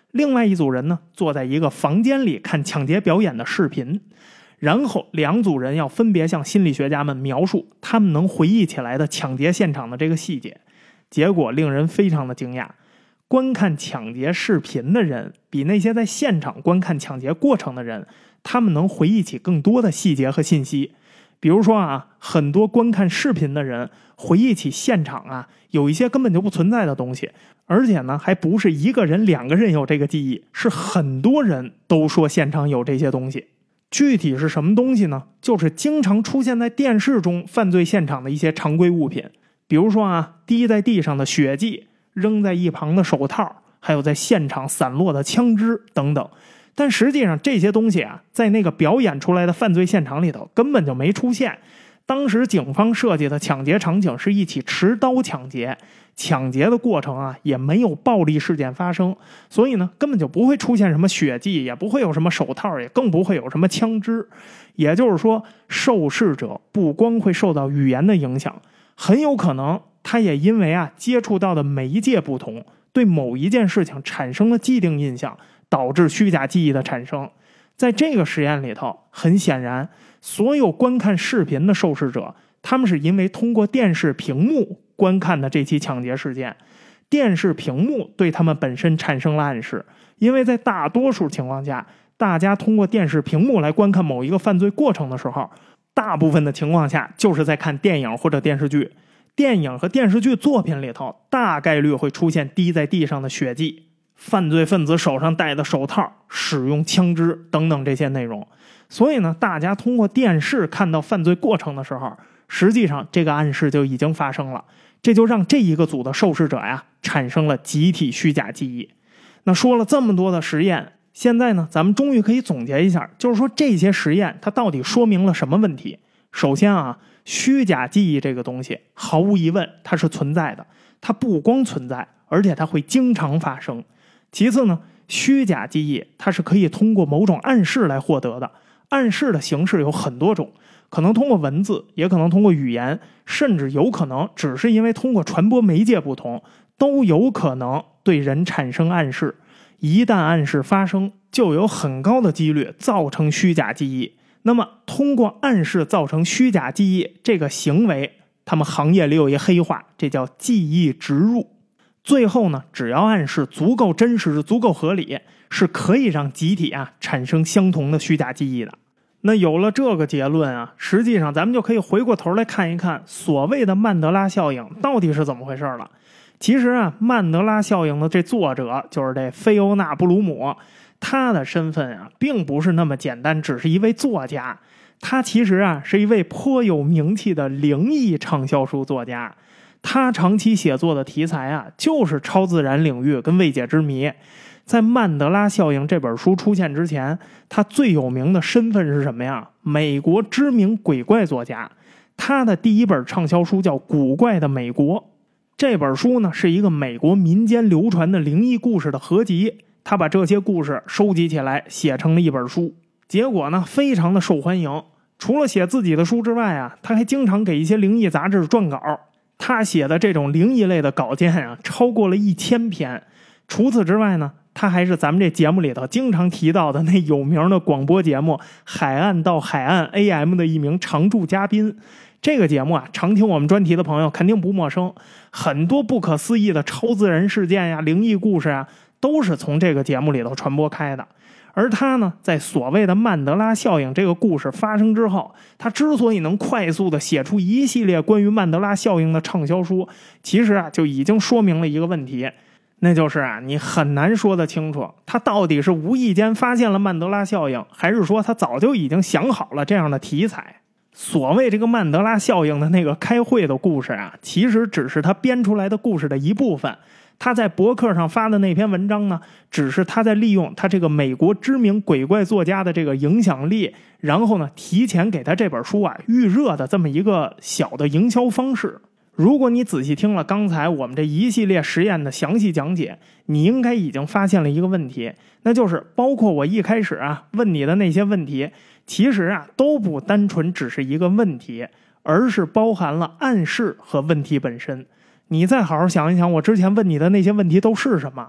另外一组人呢，坐在一个房间里看抢劫表演的视频。然后两组人要分别向心理学家们描述他们能回忆起来的抢劫现场的这个细节。结果令人非常的惊讶，观看抢劫视频的人比那些在现场观看抢劫过程的人，他们能回忆起更多的细节和信息。比如说啊，很多观看视频的人回忆起现场啊，有一些根本就不存在的东西，而且呢，还不是一个人、两个人有这个记忆，是很多人都说现场有这些东西。具体是什么东西呢？就是经常出现在电视中犯罪现场的一些常规物品，比如说啊，滴在地上的血迹，扔在一旁的手套，还有在现场散落的枪支等等。但实际上这些东西啊，在那个表演出来的犯罪现场里头根本就没出现。当时警方设计的抢劫场景是一起持刀抢劫，抢劫的过程啊也没有暴力事件发生，所以呢根本就不会出现什么血迹，也不会有什么手套，也更不会有什么枪支。也就是说，受试者不光会受到语言的影响，很有可能他也因为啊接触到的媒介不同，对某一件事情产生了既定印象，导致虚假记忆的产生。在这个实验里头，很显然所有观看视频的受试者，他们是因为通过电视屏幕观看的这起抢劫事件，电视屏幕对他们本身产生了暗示。因为在大多数情况下，大家通过电视屏幕来观看某一个犯罪过程的时候，大部分的情况下就是在看电影或者电视剧。电影和电视剧作品里头大概率会出现滴在地上的血迹，犯罪分子手上戴的手套，使用枪支等等这些内容。所以呢，大家通过电视看到犯罪过程的时候，实际上这个暗示就已经发生了，这就让这一个组的受试者呀产生了集体虚假记忆。那说了这么多的实验，现在呢咱们终于可以总结一下，就是说这些实验它到底说明了什么问题。首先啊，虚假记忆这个东西毫无疑问它是存在的，它不光存在，而且它会经常发生。其次呢，虚假记忆它是可以通过某种暗示来获得的，暗示的形式有很多种，可能通过文字，也可能通过语言，甚至有可能只是因为通过传播媒介不同，都有可能对人产生暗示。一旦暗示发生，就有很高的几率造成虚假记忆。那么通过暗示造成虚假记忆这个行为，他们行业里有一黑话，这叫记忆植入。最后呢，只要暗示足够真实、足够合理，是可以让集体啊产生相同的虚假记忆的。那有了这个结论啊，实际上咱们就可以回过头来看一看所谓的曼德拉效应到底是怎么回事了。其实啊，曼德拉效应的这作者就是这菲欧娜·布鲁姆，他的身份啊并不是那么简单，只是一位作家。他其实啊是一位颇有名气的灵异畅销书作家。他长期写作的题材啊就是超自然领域跟未解之谜。在《曼德拉效应》这本书出现之前，他最有名的身份是什么呀？美国知名鬼怪作家。他的第一本畅销书叫《古怪的美国》。这本书呢是一个美国民间流传的灵异故事的合集，他把这些故事收集起来写成了一本书，结果呢非常的受欢迎。除了写自己的书之外啊，他还经常给一些灵异杂志撰稿。他写的这种灵异类的稿件啊超过了1000篇。除此之外呢，他还是咱们这节目里头经常提到的那有名的广播节目《海岸到海岸 AM》的一名常驻嘉宾。这个节目啊，常听我们专题的朋友肯定不陌生，很多不可思议的超自然事件呀、灵异故事啊，都是从这个节目里头传播开的。而他呢，在所谓的曼德拉效应这个故事发生之后，他之所以能快速的写出一系列关于曼德拉效应的畅销书，其实啊就已经说明了一个问题，那就是啊你很难说得清楚他到底是无意间发现了曼德拉效应，还是说他早就已经想好了这样的题材。所谓这个曼德拉效应的那个开会的故事啊，其实只是他编出来的故事的一部分。他在博客上发的那篇文章呢，只是他在利用他这个美国知名鬼怪作家的这个影响力，然后呢提前给他这本书啊预热的这么一个小的营销方式。如果你仔细听了刚才我们这一系列实验的详细讲解，你应该已经发现了一个问题，那就是包括我一开始啊问你的那些问题，其实啊都不单纯只是一个问题，而是包含了暗示和问题本身。你再好好想一想，我之前问你的那些问题都是什么？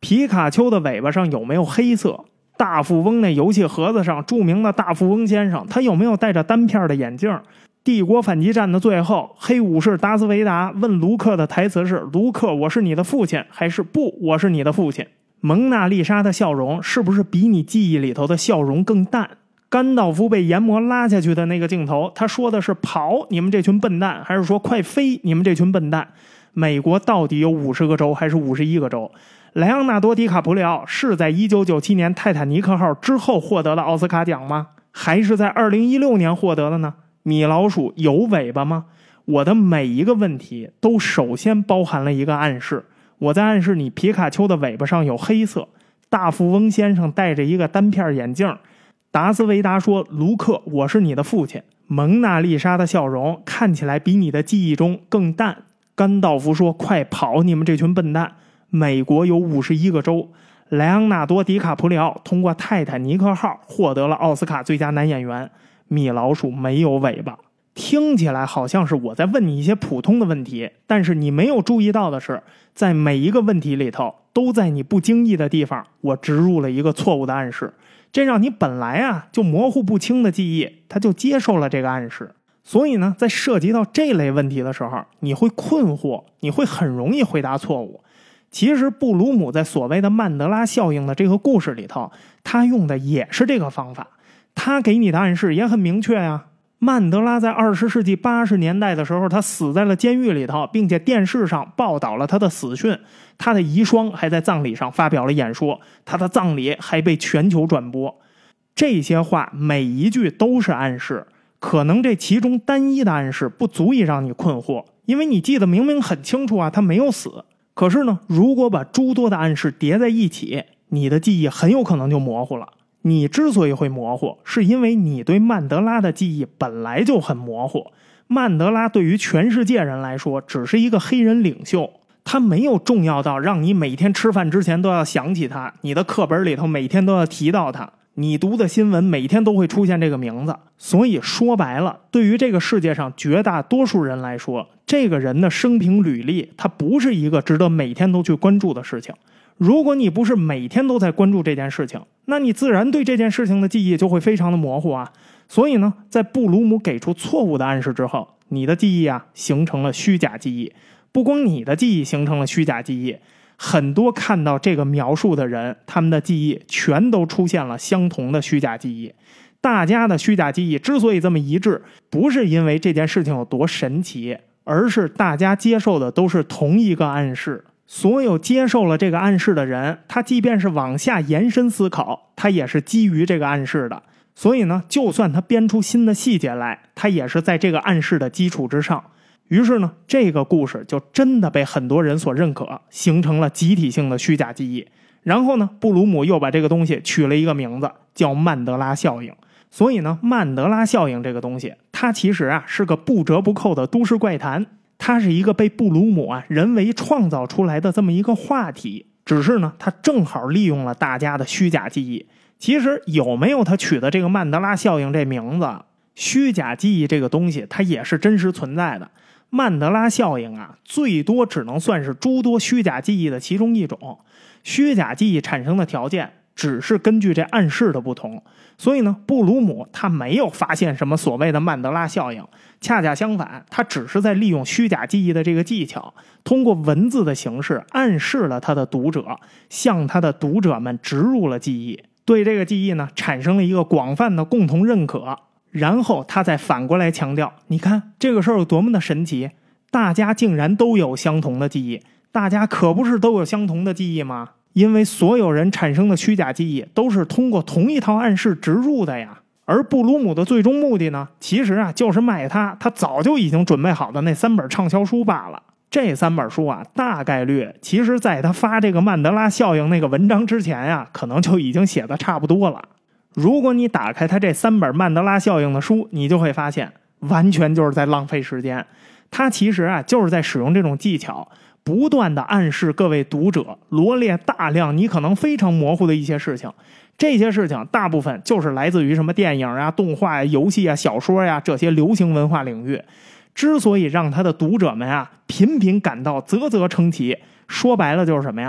皮卡丘的尾巴上有没有黑色？大富翁那游戏盒子上著名的大富翁先生，他有没有戴着单片的眼镜？帝国反击战的最后，黑武士达斯维达问卢克的台词是：卢克，我是你的父亲，还是不，我是你的父亲？蒙娜丽莎的笑容是不是比你记忆里头的笑容更淡？甘道夫被炎魔拉下去的那个镜头，他说的是跑，你们这群笨蛋，还是说快飞，你们这群笨蛋？美国到底有50个州还是51个州？莱昂纳多·迪卡普里奥是在1997年泰坦尼克号之后获得了奥斯卡奖吗？还是在2016年获得的呢？米老鼠有尾巴吗？我的每一个问题都首先包含了一个暗示，我在暗示你皮卡丘的尾巴上有黑色，大富翁先生戴着一个单片眼镜，达斯维达说卢克，我是你的父亲，蒙娜丽莎的笑容看起来比你的记忆中更淡，甘道夫说快跑，你们这群笨蛋。美国有51个州，莱昂纳多·迪卡普里奥通过泰坦尼克号获得了奥斯卡最佳男演员。米老鼠没有尾巴，听起来好像是我在问你一些普通的问题，但是你没有注意到的是，在每一个问题里头，都在你不经意的地方，我植入了一个错误的暗示，这让你本来就模糊不清的记忆，它就接受了这个暗示。所以呢，在涉及到这类问题的时候，你会困惑，你会很容易回答错误。其实布鲁姆在所谓的曼德拉效应的这个故事里头，他用的也是这个方法，他给你的暗示也很明确呀。曼德拉在20世纪80年代的时候，他死在了监狱里头，并且电视上报道了他的死讯，他的遗孀还在葬礼上发表了演说，他的葬礼还被全球转播。这些话每一句都是暗示，可能这其中单一的暗示不足以让你困惑，因为你记得明明很清楚他没有死。可是呢，如果把诸多的暗示叠在一起，你的记忆很有可能就模糊了。你之所以会模糊，是因为你对曼德拉的记忆本来就很模糊。曼德拉对于全世界人来说只是一个黑人领袖，他没有重要到让你每天吃饭之前都要想起他，你的课本里头每天都要提到他，你读的新闻每天都会出现这个名字。所以说白了，对于这个世界上绝大多数人来说，这个人的生平履历它不是一个值得每天都去关注的事情。如果你不是每天都在关注这件事情，那你自然对这件事情的记忆就会非常的模糊啊。所以呢，在布鲁姆给出错误的暗示之后，你的记忆形成了虚假记忆。不光你的记忆形成了虚假记忆，很多看到这个描述的人，他们的记忆全都出现了相同的虚假记忆。大家的虚假记忆之所以这么一致，不是因为这件事情有多神奇，而是大家接受的都是同一个暗示。所有接受了这个暗示的人，他即便是往下延伸思考，他也是基于这个暗示的。所以呢，就算他编出新的细节来，他也是在这个暗示的基础之上。于是呢，这个故事就真的被很多人所认可，形成了集体性的虚假记忆。然后呢，布鲁姆又把这个东西取了一个名字，叫曼德拉效应。所以呢，曼德拉效应这个东西，它其实是个不折不扣的都市怪谈，它是一个被布鲁姆人为创造出来的这么一个话题。只是呢，它正好利用了大家的虚假记忆。其实有没有他取的这个曼德拉效应这名字，虚假记忆这个东西它也是真实存在的。曼德拉效应最多只能算是诸多虚假记忆的其中一种。虚假记忆产生的条件只是根据这暗示的不同。所以呢，布鲁姆他没有发现什么所谓的曼德拉效应，恰恰相反，他只是在利用虚假记忆的这个技巧，通过文字的形式暗示了他的读者，向他的读者们植入了记忆，对这个记忆呢产生了一个广泛的共同认可。然后他再反过来强调，你看这个事儿有多么的神奇，大家竟然都有相同的记忆，大家可不是都有相同的记忆吗？因为所有人产生的虚假记忆都是通过同一套暗示植入的呀。而布鲁姆的最终目的呢，其实就是卖他早就已经准备好的那3本畅销书罢了。这3本书大概率其实在他发这个曼德拉效应那个文章之前可能就已经写的差不多了。如果你打开他这3本曼德拉效应的书，你就会发现完全就是在浪费时间。他其实就是在使用这种技巧，不断的暗示各位读者，罗列大量你可能非常模糊的一些事情。这些事情大部分就是来自于什么电影动画游戏小说这些流行文化领域。之所以让他的读者们频频感到啧啧称奇，说白了就是什么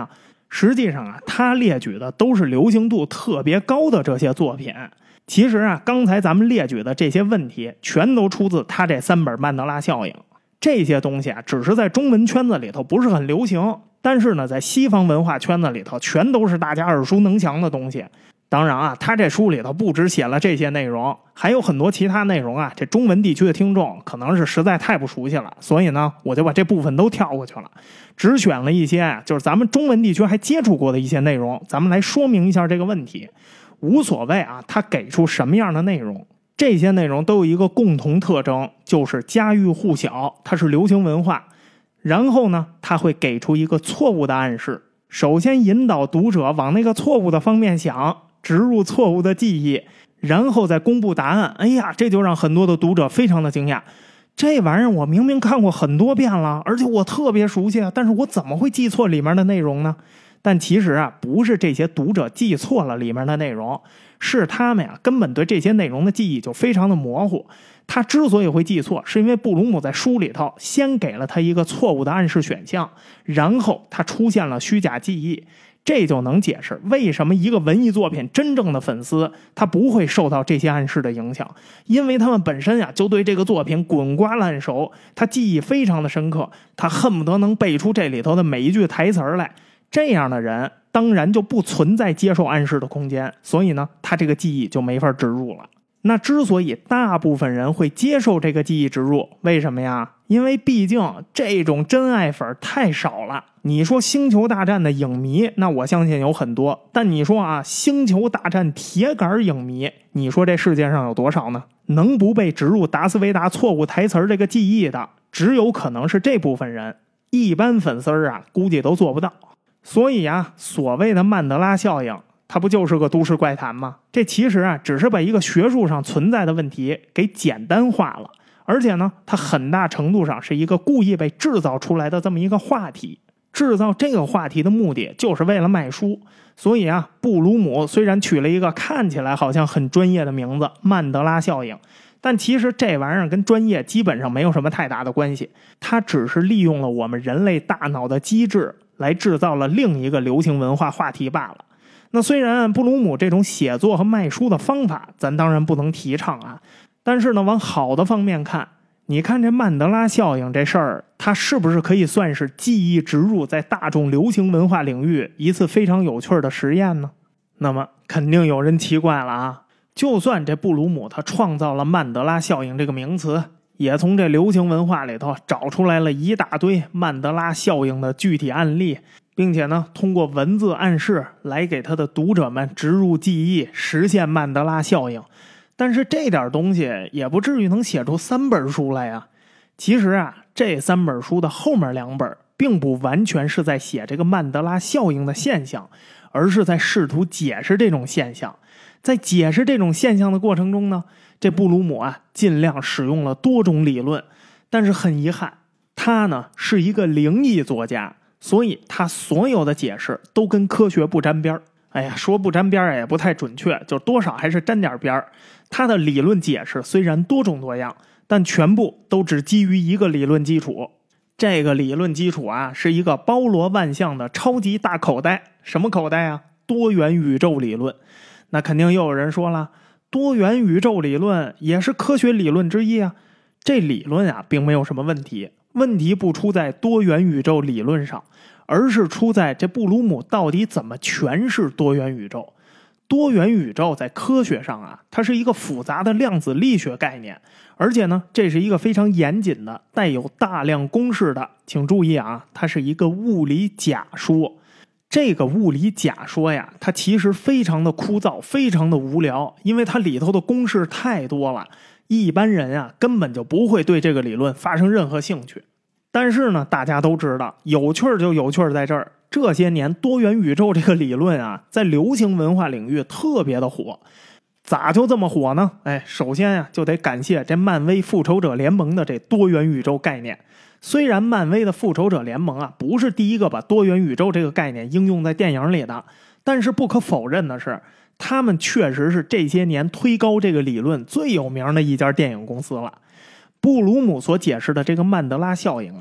实际上啊，他列举的都是流行度特别高的这些作品。其实啊，刚才咱们列举的这些问题，全都出自他这3本曼德拉效应。这些东西啊，只是在中文圈子里头不是很流行，但是呢，在西方文化圈子里头，全都是大家耳熟能详的东西。当然啊，他这书里头不只写了这些内容，还有很多其他内容啊，这中文地区的听众可能是实在太不熟悉了，所以呢，我就把这部分都跳过去了，只选了一些就是咱们中文地区还接触过的一些内容，咱们来说明一下这个问题。无所谓啊，他给出什么样的内容，这些内容都有一个共同特征，就是家喻户晓，它是流行文化。然后呢，他会给出一个错误的暗示，首先引导读者往那个错误的方面想，植入错误的记忆，然后再公布答案。哎呀，这就让很多的读者非常的惊讶，这玩意儿我明明看过很多遍了，而且我特别熟悉，但是我怎么会记错里面的内容呢？但其实啊，不是这些读者记错了里面的内容，是他们呀根本对这些内容的记忆就非常的模糊。他之所以会记错，是因为布鲁姆在书里头先给了他一个错误的暗示选项，然后他出现了虚假记忆。这就能解释为什么一个文艺作品真正的粉丝他不会受到这些暗示的影响，因为他们本身呀就对这个作品滚瓜烂熟，他记忆非常的深刻，他恨不得能背出这里头的每一句台词来。这样的人当然就不存在接受暗示的空间，所以呢，他这个记忆就没法植入了。那之所以大部分人会接受这个记忆植入，为什么呀？因为毕竟这种真爱粉太少了。你说星球大战的影迷，那我相信有很多，但你说啊，星球大战铁杆影迷，你说这世界上有多少呢？能不被植入达斯维达错误台词这个记忆的，只有可能是这部分人，一般粉丝啊估计都做不到。所以啊，所谓的曼德拉效应，它不就是个都市怪谈吗？这其实啊，只是把一个学术上存在的问题给简单化了，而且呢，它很大程度上是一个故意被制造出来的这么一个话题。制造这个话题的目的就是为了卖书。所以啊，布鲁姆虽然取了一个看起来好像很专业的名字——曼德拉效应，但其实这玩意儿跟专业基本上没有什么太大的关系，它只是利用了我们人类大脑的机制来制造了另一个流行文化话题罢了。那虽然布鲁姆这种写作和卖书的方法咱当然不能提倡啊，但是呢，往好的方面看，你看这曼德拉效应这事儿，它是不是可以算是记忆植入在大众流行文化领域一次非常有趣的实验呢？那么肯定有人奇怪了啊，就算这布鲁姆他创造了曼德拉效应这个名词，也从这流行文化里头找出来了一大堆曼德拉效应的具体案例，并且呢，通过文字暗示来给他的读者们植入记忆，实现曼德拉效应。但是这点东西也不至于能写出3本书来呀。其实啊，这3本书的后面2本并不完全是在写这个曼德拉效应的现象，而是在试图解释这种现象。在解释这种现象的过程中呢，这布鲁姆啊尽量使用了多种理论，但是很遗憾，他呢是一个灵异作家，所以他所有的解释都跟科学不沾边。哎呀，说不沾边也不太准确，就多少还是沾点边。他的理论解释虽然多种多样，但全部都只基于一个理论基础。这个理论基础啊，是一个包罗万象的超级大口袋。什么口袋啊？多元宇宙理论。那肯定又有人说了，多元宇宙理论也是科学理论之一啊。这理论啊，并没有什么问题，问题不出在多元宇宙理论上，而是出在这布鲁姆到底怎么诠释多元宇宙。多元宇宙在科学上啊，它是一个复杂的量子力学概念，而且呢，这是一个非常严谨的、带有大量公式的，请注意啊，它是一个物理假说。这个物理假说呀，它其实非常的枯燥，非常的无聊，因为它里头的公式太多了，一般人啊根本就不会对这个理论发生任何兴趣。但是呢，大家都知道，有趣就有趣在这儿。这些年多元宇宙这个理论啊，在流行文化领域特别的火。咋就这么火呢？首先呀，就得感谢这漫威复仇者联盟的这多元宇宙概念。虽然漫威的复仇者联盟啊，不是第一个把多元宇宙这个概念应用在电影里的，但是不可否认的是，他们确实是这些年推高这个理论最有名的一家电影公司了。布鲁姆所解释的这个曼德拉效应啊，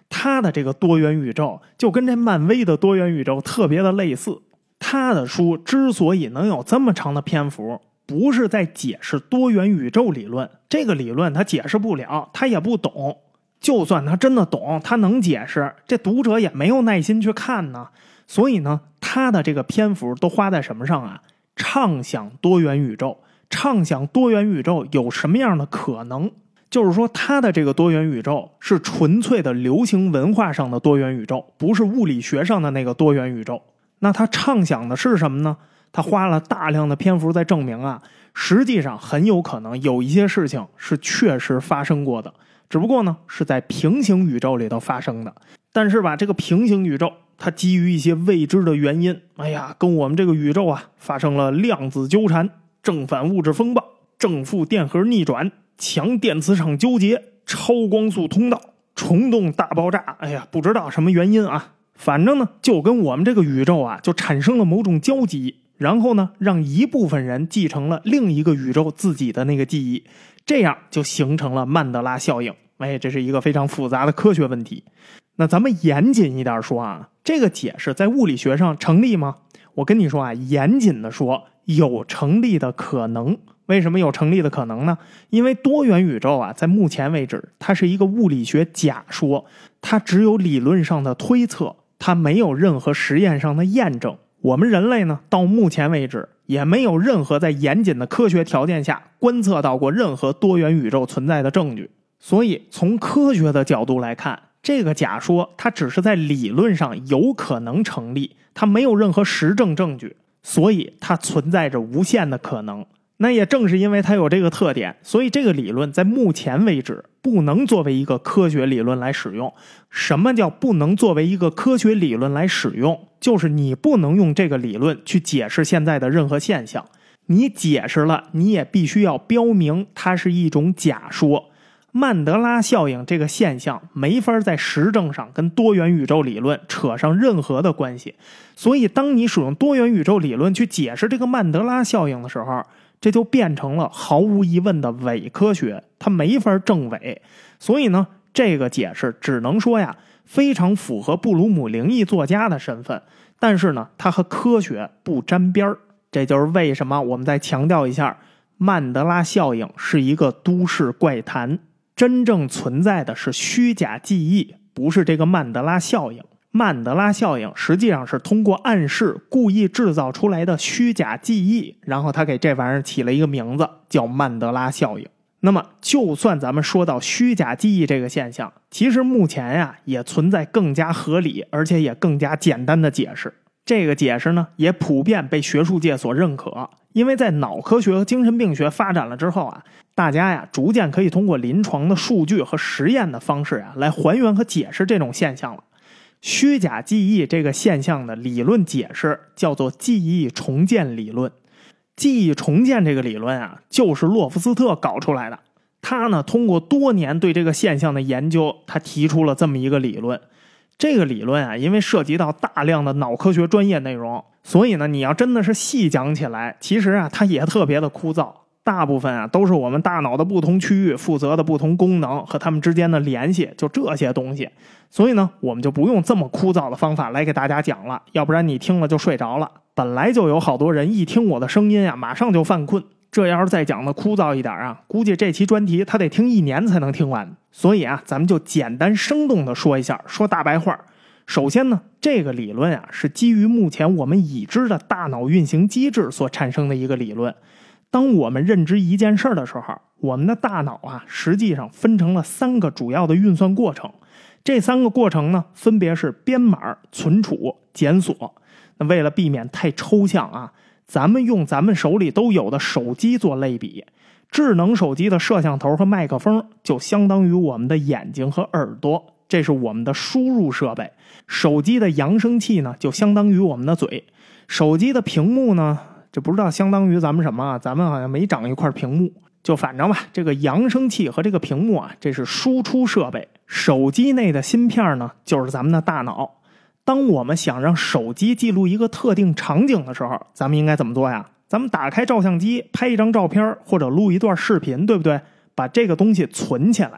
他的这个多元宇宙就跟这漫威的多元宇宙特别的类似。他的书之所以能有这么长的篇幅，不是在解释多元宇宙理论，这个理论他解释不了，他也不懂。就算他真的懂，他能解释，这读者也没有耐心去看呢。所以呢，他的这个篇幅都花在什么上啊？畅想多元宇宙，畅想多元宇宙有什么样的可能？就是说，他的这个多元宇宙是纯粹的流行文化上的多元宇宙，不是物理学上的那个多元宇宙。那他畅想的是什么呢？他花了大量的篇幅在证明啊，实际上很有可能有一些事情是确实发生过的，只不过呢是在平行宇宙里头发生的。但是吧，这个平行宇宙它基于一些未知的原因，跟我们这个宇宙啊发生了量子纠缠、正反物质风暴、正负电荷逆转、强电磁场纠结、超光速通道、虫洞大爆炸，不知道什么原因啊，反正呢就跟我们这个宇宙啊就产生了某种交集，然后呢让一部分人继承了另一个宇宙自己的那个记忆，这样就形成了曼德拉效应。这是一个非常复杂的科学问题。那咱们严谨一点说啊，这个解释在物理学上成立吗？我跟你说啊，严谨的说有成立的可能。为什么有成立的可能呢？因为多元宇宙啊，在目前为止它是一个物理学假说，它只有理论上的推测，它没有任何实验上的验证。我们人类呢，到目前为止也没有任何在严谨的科学条件下观测到过任何多元宇宙存在的证据。所以从科学的角度来看，这个假说它只是在理论上有可能成立，它没有任何实证证据，所以它存在着无限的可能。那也正是因为它有这个特点，所以这个理论在目前为止不能作为一个科学理论来使用。什么叫不能作为一个科学理论来使用？就是你不能用这个理论去解释现在的任何现象，你解释了，你也必须要标明它是一种假说。曼德拉效应这个现象没法在实证上跟多元宇宙理论扯上任何的关系，所以当你使用多元宇宙理论去解释这个曼德拉效应的时候，这就变成了毫无疑问的伪科学，它没法证伪。所以呢，这个解释只能说呀，非常符合布鲁姆灵异作家的身份，但是呢，它和科学不沾边儿。这就是为什么我们再强调一下，曼德拉效应是一个都市怪谈，真正存在的是虚假记忆，不是这个曼德拉效应。曼德拉效应实际上是通过暗示故意制造出来的虚假记忆，然后他给这玩意儿起了一个名字叫曼德拉效应。那么就算咱们说到虚假记忆这个现象，其实目前呀也存在更加合理而且也更加简单的解释。这个解释呢也普遍被学术界所认可，因为在脑科学和精神病学发展了之后啊，大家呀逐渐可以通过临床的数据和实验的方式来还原和解释这种现象了。虚假记忆这个现象的理论解释叫做记忆重建理论。记忆重建这个理论啊，就是洛夫斯特搞出来的。他呢，通过多年对这个现象的研究，他提出了这么一个理论。这个理论啊，因为涉及到大量的脑科学专业内容，所以呢，你要真的是细讲起来，其实啊，它也特别的枯燥。大部分啊都是我们大脑的不同区域负责的不同功能和它们之间的联系，就这些东西。所以呢，我们就不用这么枯燥的方法来给大家讲了，要不然你听了就睡着了。本来就有好多人一听我的声音啊，马上就犯困。这要是再讲的枯燥一点啊，估计这期专题他得听1年才能听完。所以啊，咱们就简单生动的说一下，说大白话。首先呢，这个理论啊是基于目前我们已知的大脑运行机制所产生的一个理论。当我们认知一件事的时候，我们的大脑啊实际上分成了3个主要的运算过程。这3个过程呢，分别是编码、存储、检索。那为了避免太抽象啊，咱们用咱们手里都有的手机做类比。智能手机的摄像头和麦克风就相当于我们的眼睛和耳朵，这是我们的输入设备。手机的扬声器呢，就相当于我们的嘴。手机的屏幕呢，这不知道相当于咱们什么啊？咱们好像没长一块屏幕，就反正吧，这个扬声器和这个屏幕啊，这是输出设备。手机内的芯片呢，就是咱们的大脑。当我们想让手机记录一个特定场景的时候，咱们应该怎么做呀？咱们打开照相机，拍一张照片或者录一段视频，对不对？把这个东西存起来。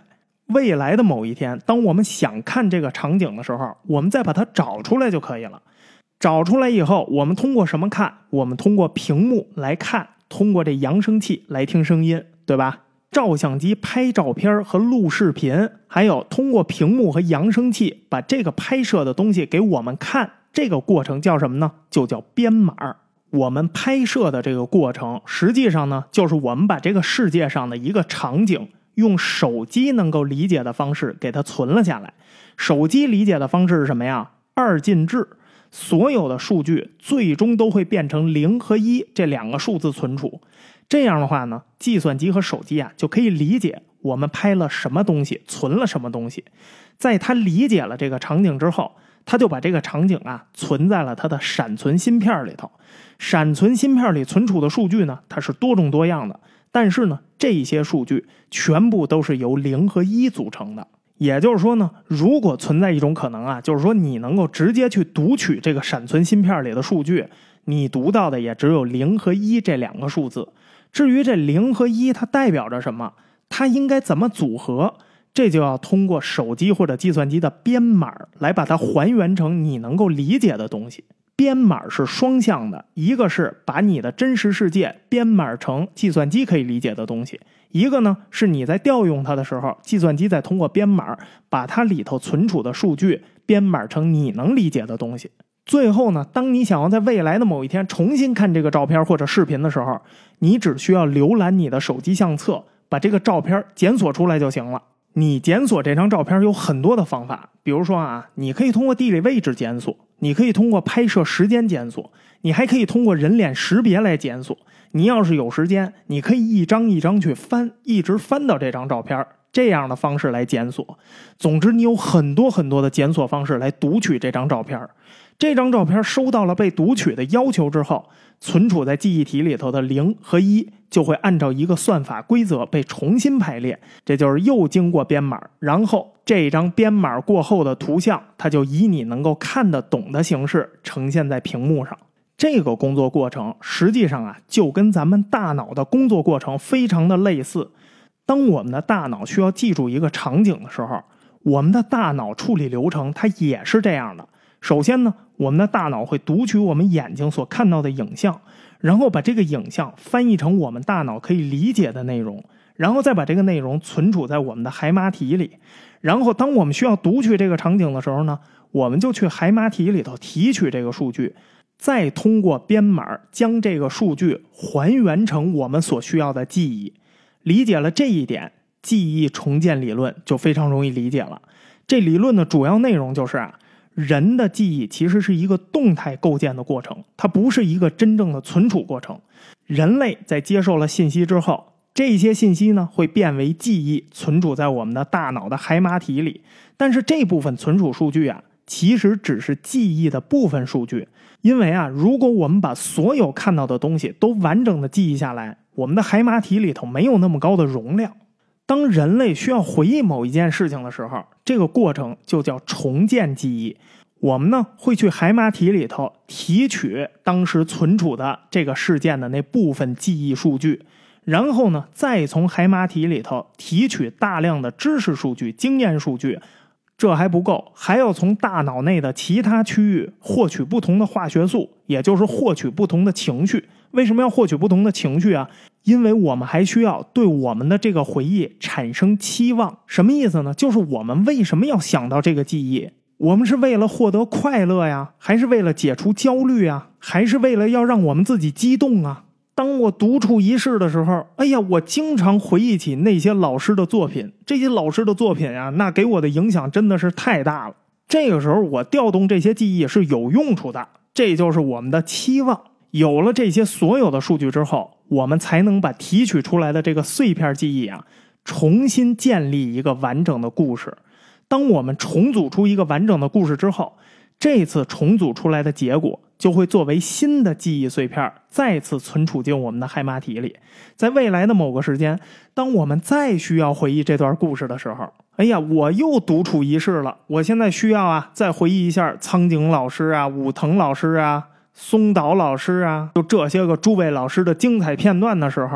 未来的某一天，当我们想看这个场景的时候，我们再把它找出来就可以了。找出来以后，我们通过什么看？我们通过屏幕来看，通过这扬声器来听声音，对吧？照相机拍照片和录视频，还有通过屏幕和扬声器把这个拍摄的东西给我们看，这个过程叫什么呢？就叫编码。我们拍摄的这个过程，实际上呢，就是我们把这个世界上的一个场景，用手机能够理解的方式给它存了下来。手机理解的方式是什么呀？二进制，所有的数据最终都会变成0和1这两个数字存储。这样的话呢，计算机和手机就可以理解我们拍了什么东西，存了什么东西。在它理解了这个场景之后，它就把这个场景存在了它的闪存芯片里头。闪存芯片里存储的数据呢，它是多种多样的，但是呢，这些数据全部都是由0和1组成的。也就是说呢，如果存在一种可能就是说你能够直接去读取这个闪存芯片里的数据，你读到的也只有0和1这两个数字。至于这0和1它代表着什么，它应该怎么组合，这就要通过手机或者计算机的编码来把它还原成你能够理解的东西。编码是双向的，一个是把你的真实世界编码成计算机可以理解的东西，一个呢是你在调用它的时候，计算机再通过编码把它里头存储的数据编码成你能理解的东西。最后呢，当你想要在未来的某一天重新看这个照片或者视频的时候，你只需要浏览你的手机相册，把这个照片检索出来就行了。你检索这张照片有很多的方法，比如说你可以通过地理位置检索，你可以通过拍摄时间检索，你还可以通过人脸识别来检索。你要是有时间，你可以一张一张去翻，一直翻到这张照片，这样的方式来检索。总之，你有很多很多的检索方式来读取这张照片。这张照片收到了被读取的要求之后，存储在记忆体里头的0和1就会按照一个算法规则被重新排列，这就是又经过编码，然后这张编码过后的图像，它就以你能够看得懂的形式呈现在屏幕上。这个工作过程实际上就跟咱们大脑的工作过程非常的类似。当我们的大脑需要记住一个场景的时候，我们的大脑处理流程它也是这样的。首先呢，我们的大脑会读取我们眼睛所看到的影像，然后把这个影像翻译成我们大脑可以理解的内容，然后再把这个内容存储在我们的海马体里。然后当我们需要读取这个场景的时候呢，我们就去海马体里头提取这个数据，再通过编码将这个数据还原成我们所需要的记忆。理解了这一点，记忆重建理论就非常容易理解了。这理论的主要内容就是人的记忆其实是一个动态构建的过程，它不是一个真正的存储过程。人类在接受了信息之后，这些信息呢会变为记忆，存储在我们的大脑的海马体里。但是这部分存储数据其实只是记忆的部分数据。因为如果我们把所有看到的东西都完整的记忆下来，我们的海马体里头没有那么高的容量。当人类需要回忆某一件事情的时候，这个过程就叫重建记忆。我们呢会去海马体里头提取当时存储的这个事件的那部分记忆数据，然后呢再从海马体里头提取大量的知识数据、经验数据。这还不够，还要从大脑内的其他区域获取不同的化学素，也就是获取不同的情绪。为什么要获取不同的情绪因为我们还需要对我们的这个回忆产生期望。什么意思呢？就是我们为什么要想到这个记忆？我们是为了获得快乐呀，还是为了解除焦虑呀，还是为了要让我们自己激动当我独处一室的时候，我经常回忆起那些老师的作品，这些老师的作品那给我的影响真的是太大了。这个时候我调动这些记忆是有用处的，这就是我们的期望。有了这些所有的数据之后，我们才能把提取出来的这个碎片记忆重新建立一个完整的故事。当我们重组出一个完整的故事之后，这次重组出来的结果就会作为新的记忆碎片再次存储进我们的海马体里。在未来的某个时间，当我们再需要回忆这段故事的时候，我又独处一室了，我现在需要再回忆一下苍井老师武藤老师松岛老师就这些个诸位老师的精彩片段的时候，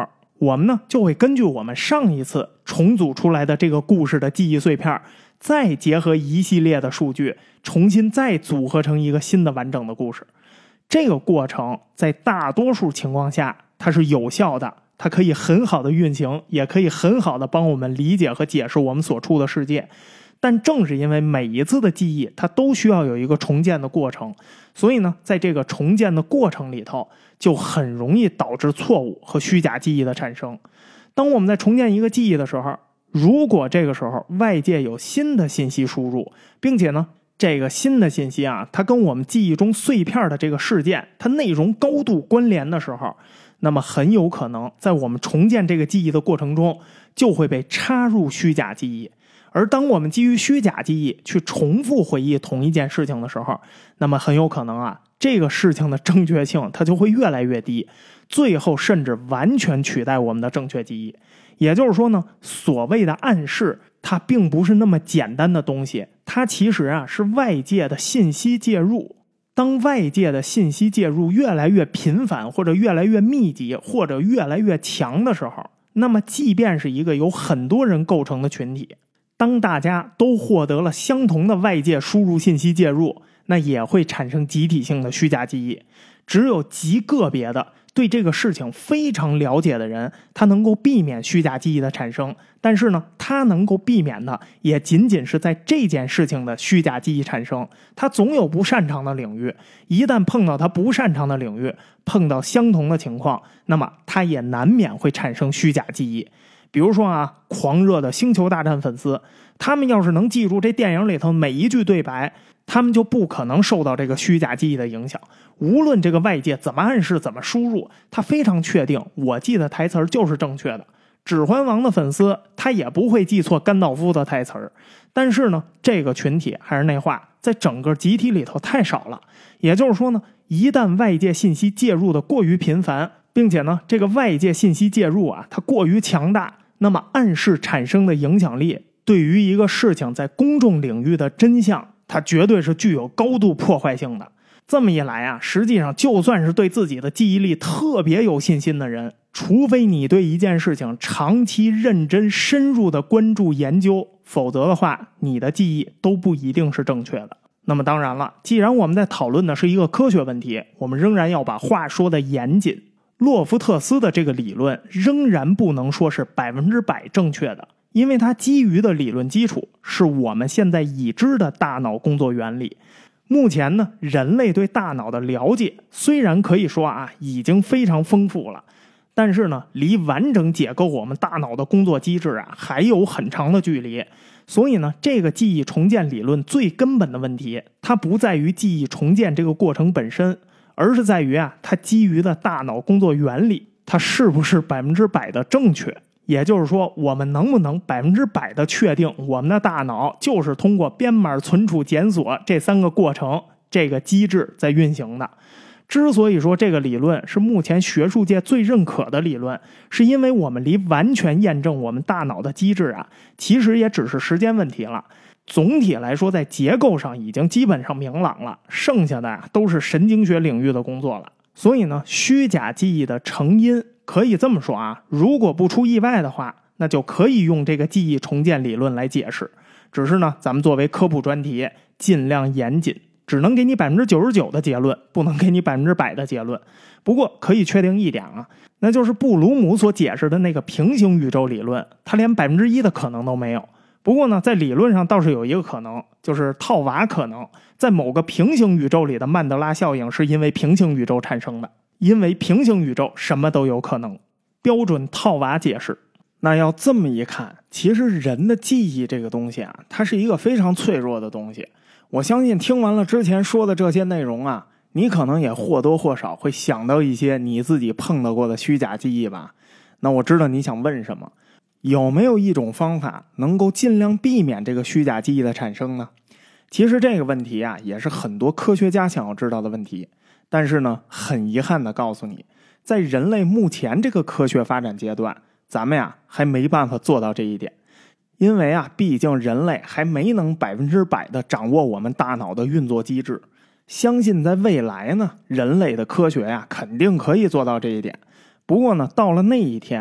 我们呢就会根据我们上一次重组出来的这个故事的记忆碎片，再结合一系列的数据，重新再组合成一个新的完整的故事。这个过程在大多数情况下它是有效的，它可以很好的运行，也可以很好的帮我们理解和解释我们所处的世界。但正是因为每一次的记忆它都需要有一个重建的过程，所以呢在这个重建的过程里头就很容易导致错误和虚假记忆的产生。当我们在重建一个记忆的时候，如果这个时候外界有新的信息输入，并且呢这个新的信息啊，它跟我们记忆中碎片的这个事件它内容高度关联的时候，那么很有可能在我们重建这个记忆的过程中就会被插入虚假记忆。而当我们基于虚假记忆去重复回忆同一件事情的时候，那么很有可能啊，这个事情的正确性它就会越来越低，最后甚至完全取代我们的正确记忆。也就是说呢，所谓的暗示它并不是那么简单的东西，它其实啊是外界的信息介入。当外界的信息介入越来越频繁，或者越来越密集，或者越来越强的时候，那么即便是一个由很多人构成的群体，当大家都获得了相同的外界输入信息介入，那也会产生集体性的虚假记忆。只有极个别的对这个事情非常了解的人，他能够避免虚假记忆的产生，但是呢他能够避免的也仅仅是在这件事情的虚假记忆产生。他总有不擅长的领域，一旦碰到他不擅长的领域，碰到相同的情况，那么他也难免会产生虚假记忆。比如说啊，狂热的星球大战粉丝，他们要是能记住这电影里头每一句对白，他们就不可能受到这个虚假记忆的影响。无论这个外界怎么暗示怎么输入，他非常确定我记的台词就是正确的。指环王的粉丝他也不会记错甘道夫的台词，但是呢这个群体还是那话，在整个集体里头太少了。也就是说呢，一旦外界信息介入的过于频繁，并且呢这个外界信息介入啊它过于强大，那么暗示产生的影响力对于一个事情在公众领域的真相，它绝对是具有高度破坏性的。这么一来啊，实际上就算是对自己的记忆力特别有信心的人，除非你对一件事情长期认真深入的关注研究，否则的话你的记忆都不一定是正确的。那么当然了，既然我们在讨论的是一个科学问题，我们仍然要把话说得严谨。洛夫特斯的这个理论仍然不能说是100%正确的，因为它基于的理论基础是我们现在已知的大脑工作原理。目前呢，人类对大脑的了解虽然可以说啊已经非常丰富了，但是呢，离完整解构我们大脑的工作机制啊还有很长的距离。所以呢，这个记忆重建理论最根本的问题，它不在于记忆重建这个过程本身，而是在于啊它基于的大脑工作原理，它是不是100%的正确。也就是说，我们能不能100%的确定我们的大脑就是通过编码、存储、检索这3个过程这个机制在运行的。之所以说这个理论是目前学术界最认可的理论，是因为我们离完全验证我们大脑的机制啊其实也只是时间问题了。总体来说，在结构上已经基本上明朗了，剩下的啊都是神经学领域的工作了。所以呢，虚假记忆的成因可以这么说啊，如果不出意外的话，那就可以用这个记忆重建理论来解释。只是呢，咱们作为科普专题，尽量严谨，只能给你99%的结论，不能给你100%的结论。不过可以确定一点啊，那就是布鲁姆所解释的那个平行宇宙理论，它连1%的可能都没有。不过呢，在理论上倒是有一个可能，就是套娃可能在某个平行宇宙里的曼德拉效应是因为平行宇宙产生的，因为平行宇宙什么都有可能，标准套娃解释。那要这么一看，其实人的记忆这个东西啊，它是一个非常脆弱的东西。我相信听完了之前说的这些内容啊，你可能也或多或少会想到一些你自己碰到过的虚假记忆吧。那我知道你想问什么，有没有一种方法能够尽量避免这个虚假记忆的产生呢？其实这个问题啊，也是很多科学家想要知道的问题。但是呢，很遗憾的告诉你，在人类目前这个科学发展阶段，咱们呀还没办法做到这一点。因为啊，毕竟人类还没能100%的掌握我们大脑的运作机制。相信在未来呢，人类的科学呀肯定可以做到这一点。不过呢，到了那一天，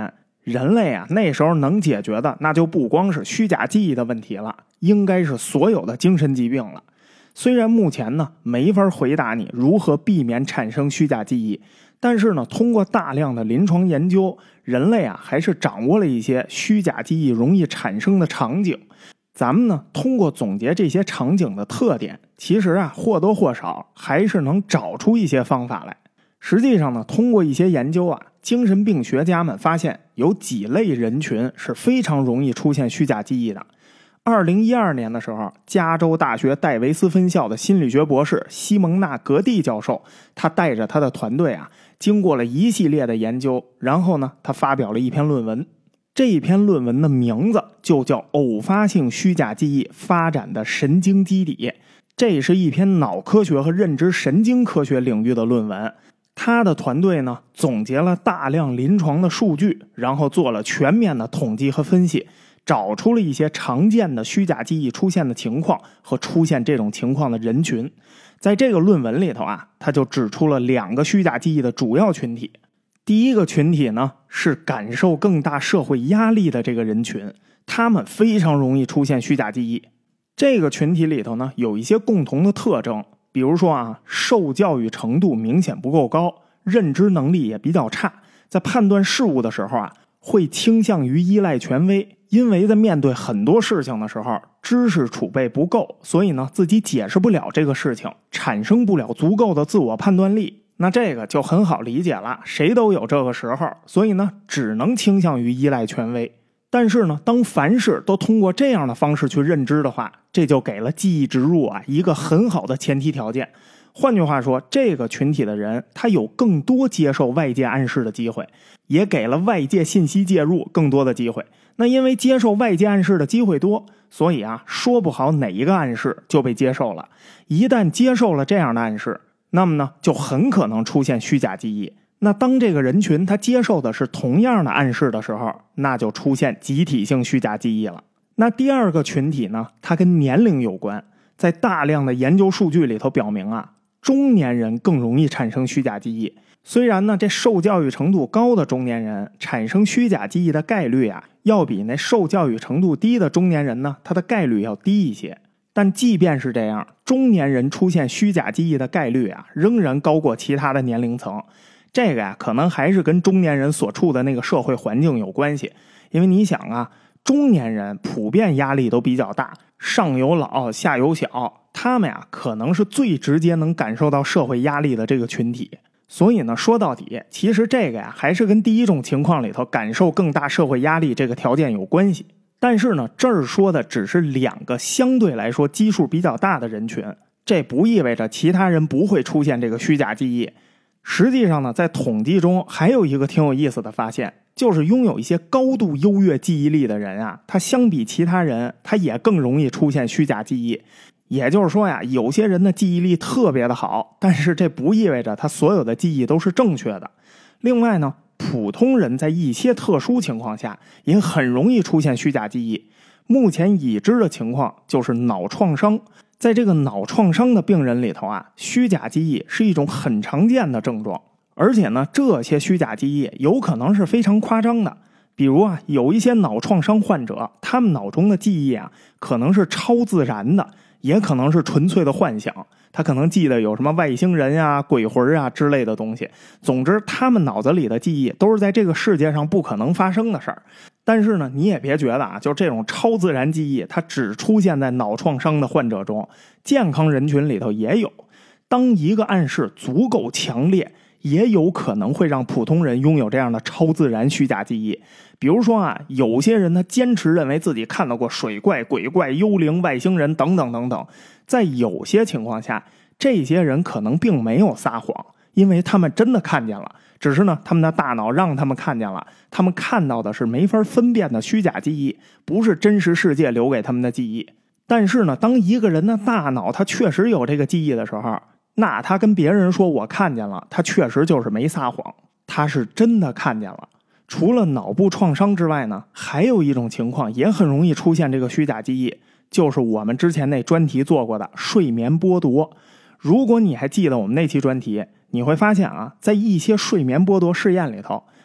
人类啊，那时候能解决的那就不光是虚假记忆的问题了，应该是所有的精神疾病了。虽然目前呢没法回答你如何避免产生虚假记忆，但是呢通过大量的临床研究，人类啊还是掌握了一些虚假记忆容易产生的场景。咱们呢通过总结这些场景的特点，其实啊或多或少还是能找出一些方法来。实际上呢，通过一些研究啊，精神病学家们发现有几类人群是非常容易出现虚假记忆的。2012年的时候，加州大学戴维斯分校的心理学博士西蒙纳·格蒂教授，他带着他的团队啊，经过了一系列的研究，然后呢，他发表了一篇论文。这一篇论文的名字就叫《偶发性虚假记忆发展的神经基底》，这是一篇脑科学和认知神经科学领域的论文。他的团队呢，总结了大量临床的数据，然后做了全面的统计和分析，找出了一些常见的虚假记忆出现的情况和出现这种情况的人群。在这个论文里头啊，他就指出了2个虚假记忆的主要群体。第一个群体呢，是感受更大社会压力的这个人群，他们非常容易出现虚假记忆。这个群体里头呢，有一些共同的特征。比如说啊，受教育程度明显不够高，认知能力也比较差，在判断事物的时候啊，会倾向于依赖权威，因为在面对很多事情的时候，知识储备不够，所以呢，自己解释不了这个事情，产生不了足够的自我判断力。那这个就很好理解了，谁都有这个时候，所以呢，只能倾向于依赖权威。但是呢，当凡事都通过这样的方式去认知的话，这就给了记忆植入啊一个很好的前提条件。换句话说，这个群体的人他有更多接受外界暗示的机会，也给了外界信息介入更多的机会。那因为接受外界暗示的机会多，所以啊，说不好哪一个暗示就被接受了。一旦接受了这样的暗示，那么呢，就很可能出现虚假记忆。那当这个人群他接受的是同样的暗示的时候，那就出现集体性虚假记忆了。那第二个群体呢，它跟年龄有关。在大量的研究数据里头表明啊，中年人更容易产生虚假记忆。虽然呢，这受教育程度高的中年人产生虚假记忆的概率啊，要比那受教育程度低的中年人呢，它的概率要低一些。但即便是这样，中年人出现虚假记忆的概率啊，仍然高过其他的年龄层。这个呀，可能还是跟中年人所处的那个社会环境有关系。因为你想啊，中年人普遍压力都比较大，上有老下有小，他们呀可能是最直接能感受到社会压力的这个群体。所以呢，说到底，其实这个呀还是跟第一种情况里头感受更大社会压力这个条件有关系。但是呢，这儿说的只是2个相对来说基数比较大的人群，这不意味着其他人不会出现这个虚假记忆。实际上呢，在统计中还有一个挺有意思的发现，就是拥有一些高度优越记忆力的人啊，他相比其他人，他也更容易出现虚假记忆。也就是说呀，有些人的记忆力特别的好，但是这不意味着他所有的记忆都是正确的。另外呢，普通人在一些特殊情况下也很容易出现虚假记忆。目前已知的情况就是脑创伤。在这个脑创伤的病人里头啊，虚假记忆是一种很常见的症状，而且呢，这些虚假记忆有可能是非常夸张的。比如啊，有一些脑创伤患者，他们脑中的记忆啊，可能是超自然的，也可能是纯粹的幻想。他可能记得有什么外星人啊、鬼魂啊之类的东西。总之，他们脑子里的记忆都是在这个世界上不可能发生的事儿。但是呢，你也别觉得啊，就这种超自然记忆，它只出现在脑创伤的患者中，健康人群里头也有。当一个暗示足够强烈，也有可能会让普通人拥有这样的超自然虚假记忆。比如说啊，有些人他坚持认为自己看到过水怪、鬼怪、幽灵、外星人等等等等，在有些情况下，这些人可能并没有撒谎，因为他们真的看见了，只是呢，他们的大脑让他们看见了，他们看到的是没法分辨的虚假记忆，不是真实世界留给他们的记忆。但是呢，当一个人的大脑他确实有这个记忆的时候，那他跟别人说我看见了，他确实就是没撒谎，他是真的看见了。除了脑部创伤之外呢，还有一种情况也很容易出现这个虚假记忆，就是我们之前那专题做过的睡眠剥夺。如果你还记得我们那期专题，你会发现啊，在一些睡眠剥夺试验里头，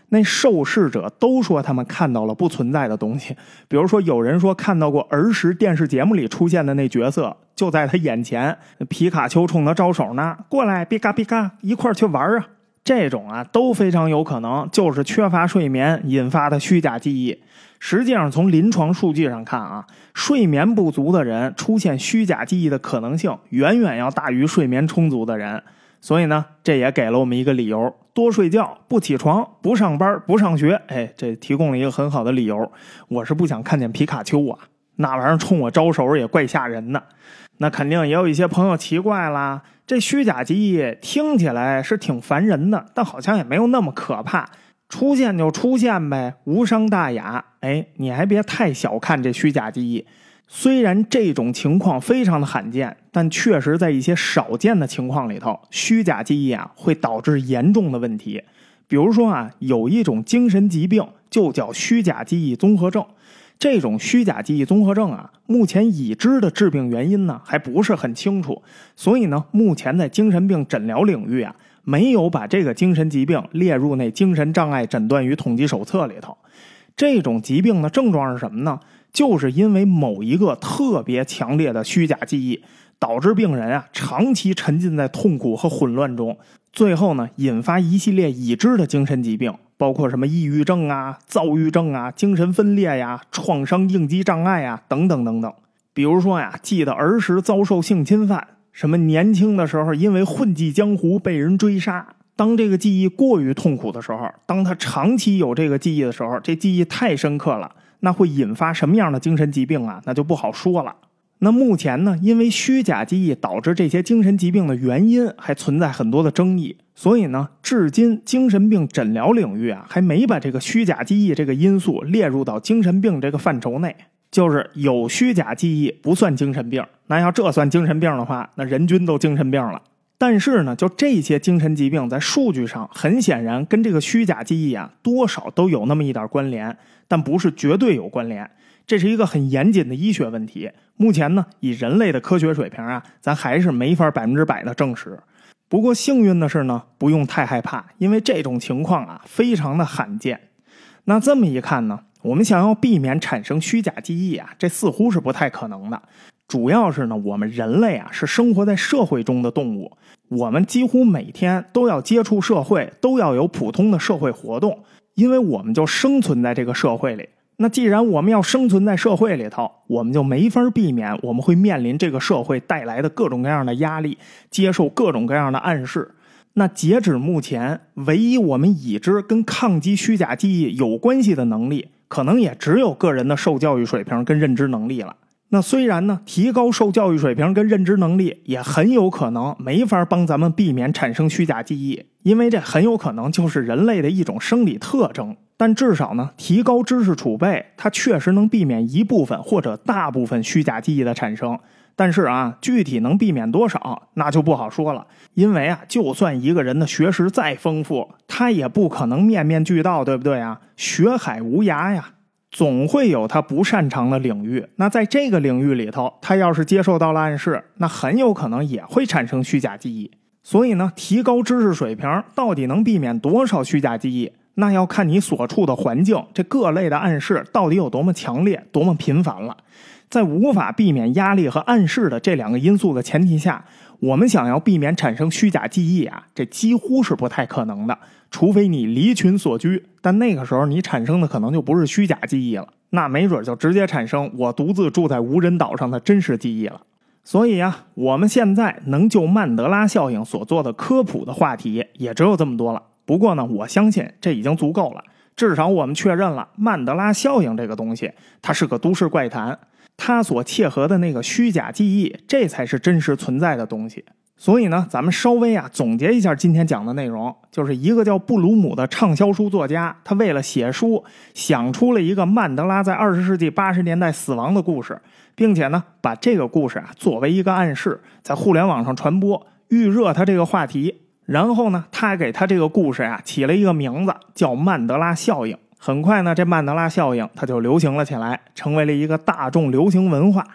那受试者都说他们看到了不存在的东西，比如说有人说看到过儿时电视节目里出现的那角色就在他眼前，皮卡丘冲他招手呢，过来皮卡皮卡一块去玩啊。这种啊都非常有可能就是缺乏睡眠引发的虚假记忆。实际上从临床数据上看啊，睡眠不足的人出现虚假记忆的可能性远远要大于睡眠充足的人。所以呢，这也给了我们一个理由，多睡觉，不起床，不上班，不上学。这提供了一个很好的理由。我是不想看见皮卡丘啊，那玩意儿冲我招手也怪吓人的。那肯定也有一些朋友奇怪啦，这虚假记忆听起来是挺烦人的，但好像也没有那么可怕，出现就出现呗，无伤大雅。你还别太小看这虚假记忆，虽然这种情况非常的罕见，但确实在一些少见的情况里头，虚假记忆啊会导致严重的问题。比如说啊，有一种精神疾病就叫虚假记忆综合症。这种虚假记忆综合症啊，目前已知的致病原因呢还不是很清楚，所以呢，目前在精神病诊疗领域啊，没有把这个精神疾病列入那精神障碍诊断与统计手册里头。这种疾病的症状是什么呢？就是因为某一个特别强烈的虚假记忆，导致病人啊长期沉浸在痛苦和混乱中，最后呢引发一系列已知的精神疾病，包括什么抑郁症啊、躁郁症啊、精神分裂呀、创伤应激障碍呀等等等等。比如说呀，记得儿时遭受性侵犯，什么年轻的时候因为混迹江湖被人追杀。当这个记忆过于痛苦的时候，当他长期有这个记忆的时候，这记忆太深刻了，那会引发什么样的精神疾病啊？那就不好说了。那目前呢，因为虚假记忆导致这些精神疾病的原因还存在很多的争议，所以呢，至今精神病诊疗领域啊，还没把这个虚假记忆这个因素列入到精神病这个范畴内。就是有虚假记忆不算精神病，那要这算精神病的话，那人均都精神病了。但是呢，就这些精神疾病在数据上很显然跟这个虚假记忆啊多少都有那么一点关联，但不是绝对有关联。这是一个很严谨的医学问题，目前呢以人类的科学水平啊，咱还是没法100%的证实。不过幸运的是呢，不用太害怕，因为这种情况啊非常的罕见。那这么一看呢，我们想要避免产生虚假记忆啊，这似乎是不太可能的。主要是呢，我们人类啊是生活在社会中的动物，我们几乎每天都要接触社会，都要有普通的社会活动，因为我们就生存在这个社会里。那既然我们要生存在社会里头，我们就没法避免我们会面临这个社会带来的各种各样的压力，接受各种各样的暗示。那截止目前，唯一我们已知跟抗击虚假记忆有关系的能力，可能也只有个人的受教育水平跟认知能力了。那虽然呢，提高受教育水平跟认知能力也很有可能没法帮咱们避免产生虚假记忆，因为这很有可能就是人类的一种生理特征。但至少呢，提高知识储备，它确实能避免一部分或者大部分虚假记忆的产生。但是啊，具体能避免多少，那就不好说了。因为啊，就算一个人的学识再丰富，他也不可能面面俱到，对不对啊？学海无涯呀。总会有他不擅长的领域，那在这个领域里头，他要是接受到了暗示，那很有可能也会产生虚假记忆。所以呢，提高知识水平到底能避免多少虚假记忆，那要看你所处的环境，这各类的暗示到底有多么强烈，多么频繁了。在无法避免压力和暗示的这两个因素的前提下，我们想要避免产生虚假记忆啊，这几乎是不太可能的，除非你离群索居，但那个时候你产生的可能就不是虚假记忆了，那没准就直接产生我独自住在无人岛上的真实记忆了。所以啊，我们现在能就曼德拉效应所做的科普的话题也只有这么多了。不过呢，我相信这已经足够了，至少我们确认了曼德拉效应这个东西，它是个都市怪谈，它所切合的那个虚假记忆，这才是真实存在的东西。所以呢，咱们稍微总结一下今天讲的内容，就是一个叫布鲁姆的畅销书作家，他为了写书想出了一个曼德拉在20世纪80年代死亡的故事，并且呢把这个故事作为一个暗示在互联网上传播，预热他这个话题。然后呢，他给他这个故事起了一个名字叫曼德拉效应。很快呢，这曼德拉效应它就流行了起来，成为了一个大众流行文化。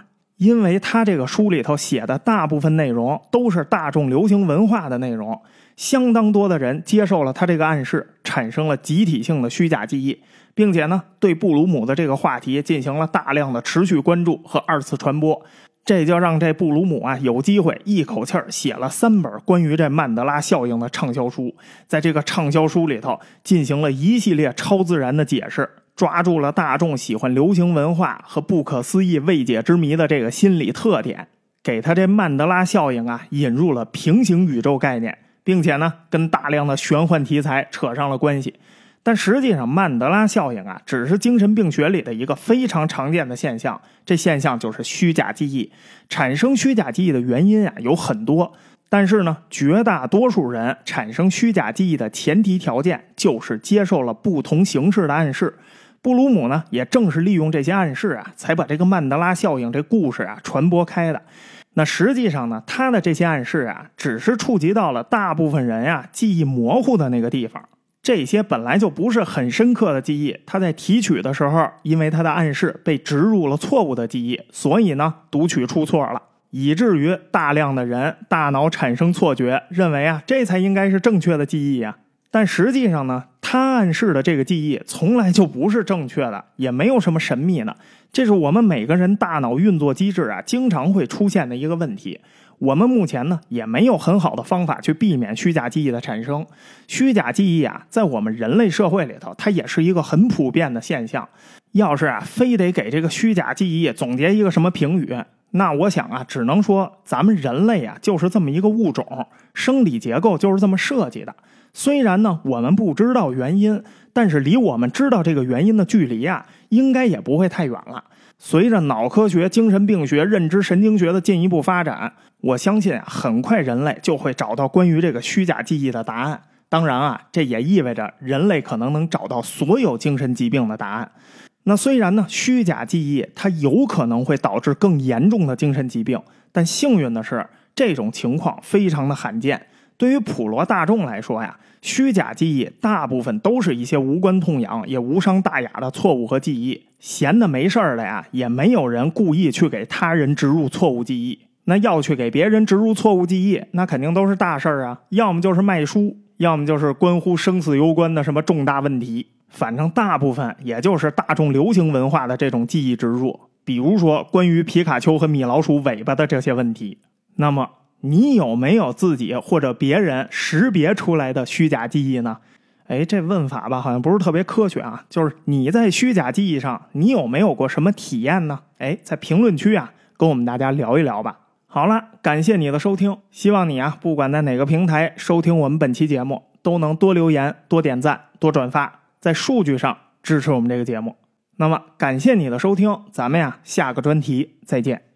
因为他这个书里头写的大部分内容都是大众流行文化的内容，相当多的人接受了他这个暗示，产生了集体性的虚假记忆，并且呢，对布鲁姆的这个话题进行了大量的持续关注和二次传播。这就让这布鲁姆啊有机会一口气写了3本关于这曼德拉效应的畅销书，在这个畅销书里头进行了一系列超自然的解释，抓住了大众喜欢流行文化和不可思议未解之谜的这个心理特点，给他这曼德拉效应啊引入了平行宇宙概念，并且呢跟大量的玄幻题材扯上了关系。但实际上曼德拉效应啊只是精神病学里的一个非常常见的现象，这现象就是虚假记忆。产生虚假记忆的原因啊有很多，但是呢绝大多数人产生虚假记忆的前提条件就是接受了不同形式的暗示。布鲁姆呢也正是利用这些暗示啊才把这个曼德拉效应这故事啊传播开的。那实际上呢他的这些暗示啊只是触及到了大部分人啊记忆模糊的那个地方，这些本来就不是很深刻的记忆，他在提取的时候因为他的暗示被植入了错误的记忆，所以呢读取出错了，以至于大量的人大脑产生错觉，认为啊这才应该是正确的记忆啊。但实际上呢他暗示的这个记忆从来就不是正确的，也没有什么神秘的，这是我们每个人大脑运作机制啊经常会出现的一个问题。我们目前呢也没有很好的方法去避免虚假记忆的产生。虚假记忆啊在我们人类社会里头它也是一个很普遍的现象。要是啊非得给这个虚假记忆总结一个什么评语，那我想啊只能说咱们人类啊就是这么一个物种，生理结构就是这么设计的。虽然呢我们不知道原因，但是离我们知道这个原因的距离啊应该也不会太远了。随着脑科学、精神病学、认知神经学的进一步发展，我相信啊很快人类就会找到关于这个虚假记忆的答案。当然啊这也意味着人类可能能找到所有精神疾病的答案。那虽然呢虚假记忆它有可能会导致更严重的精神疾病，但幸运的是这种情况非常的罕见。对于普罗大众来说呀，虚假记忆大部分都是一些无关痛痒也无伤大雅的错误和记忆，闲的没事儿的呀也没有人故意去给他人植入错误记忆。那要去给别人植入错误记忆，那肯定都是大事儿啊，要么就是卖书，要么就是关乎生死攸关的什么重大问题。反正大部分也就是大众流行文化的这种记忆植入，比如说关于皮卡丘和米老鼠尾巴的这些问题。那么你有没有自己或者别人识别出来的虚假记忆呢？这问法吧好像不是特别科学啊，就是你在虚假记忆上你有没有过什么体验呢？在评论区啊跟我们大家聊一聊吧。好了，感谢你的收听，希望你啊不管在哪个平台收听我们本期节目，都能多留言、多点赞、多转发，在数据上支持我们这个节目。那么感谢你的收听，咱们呀下个专题再见。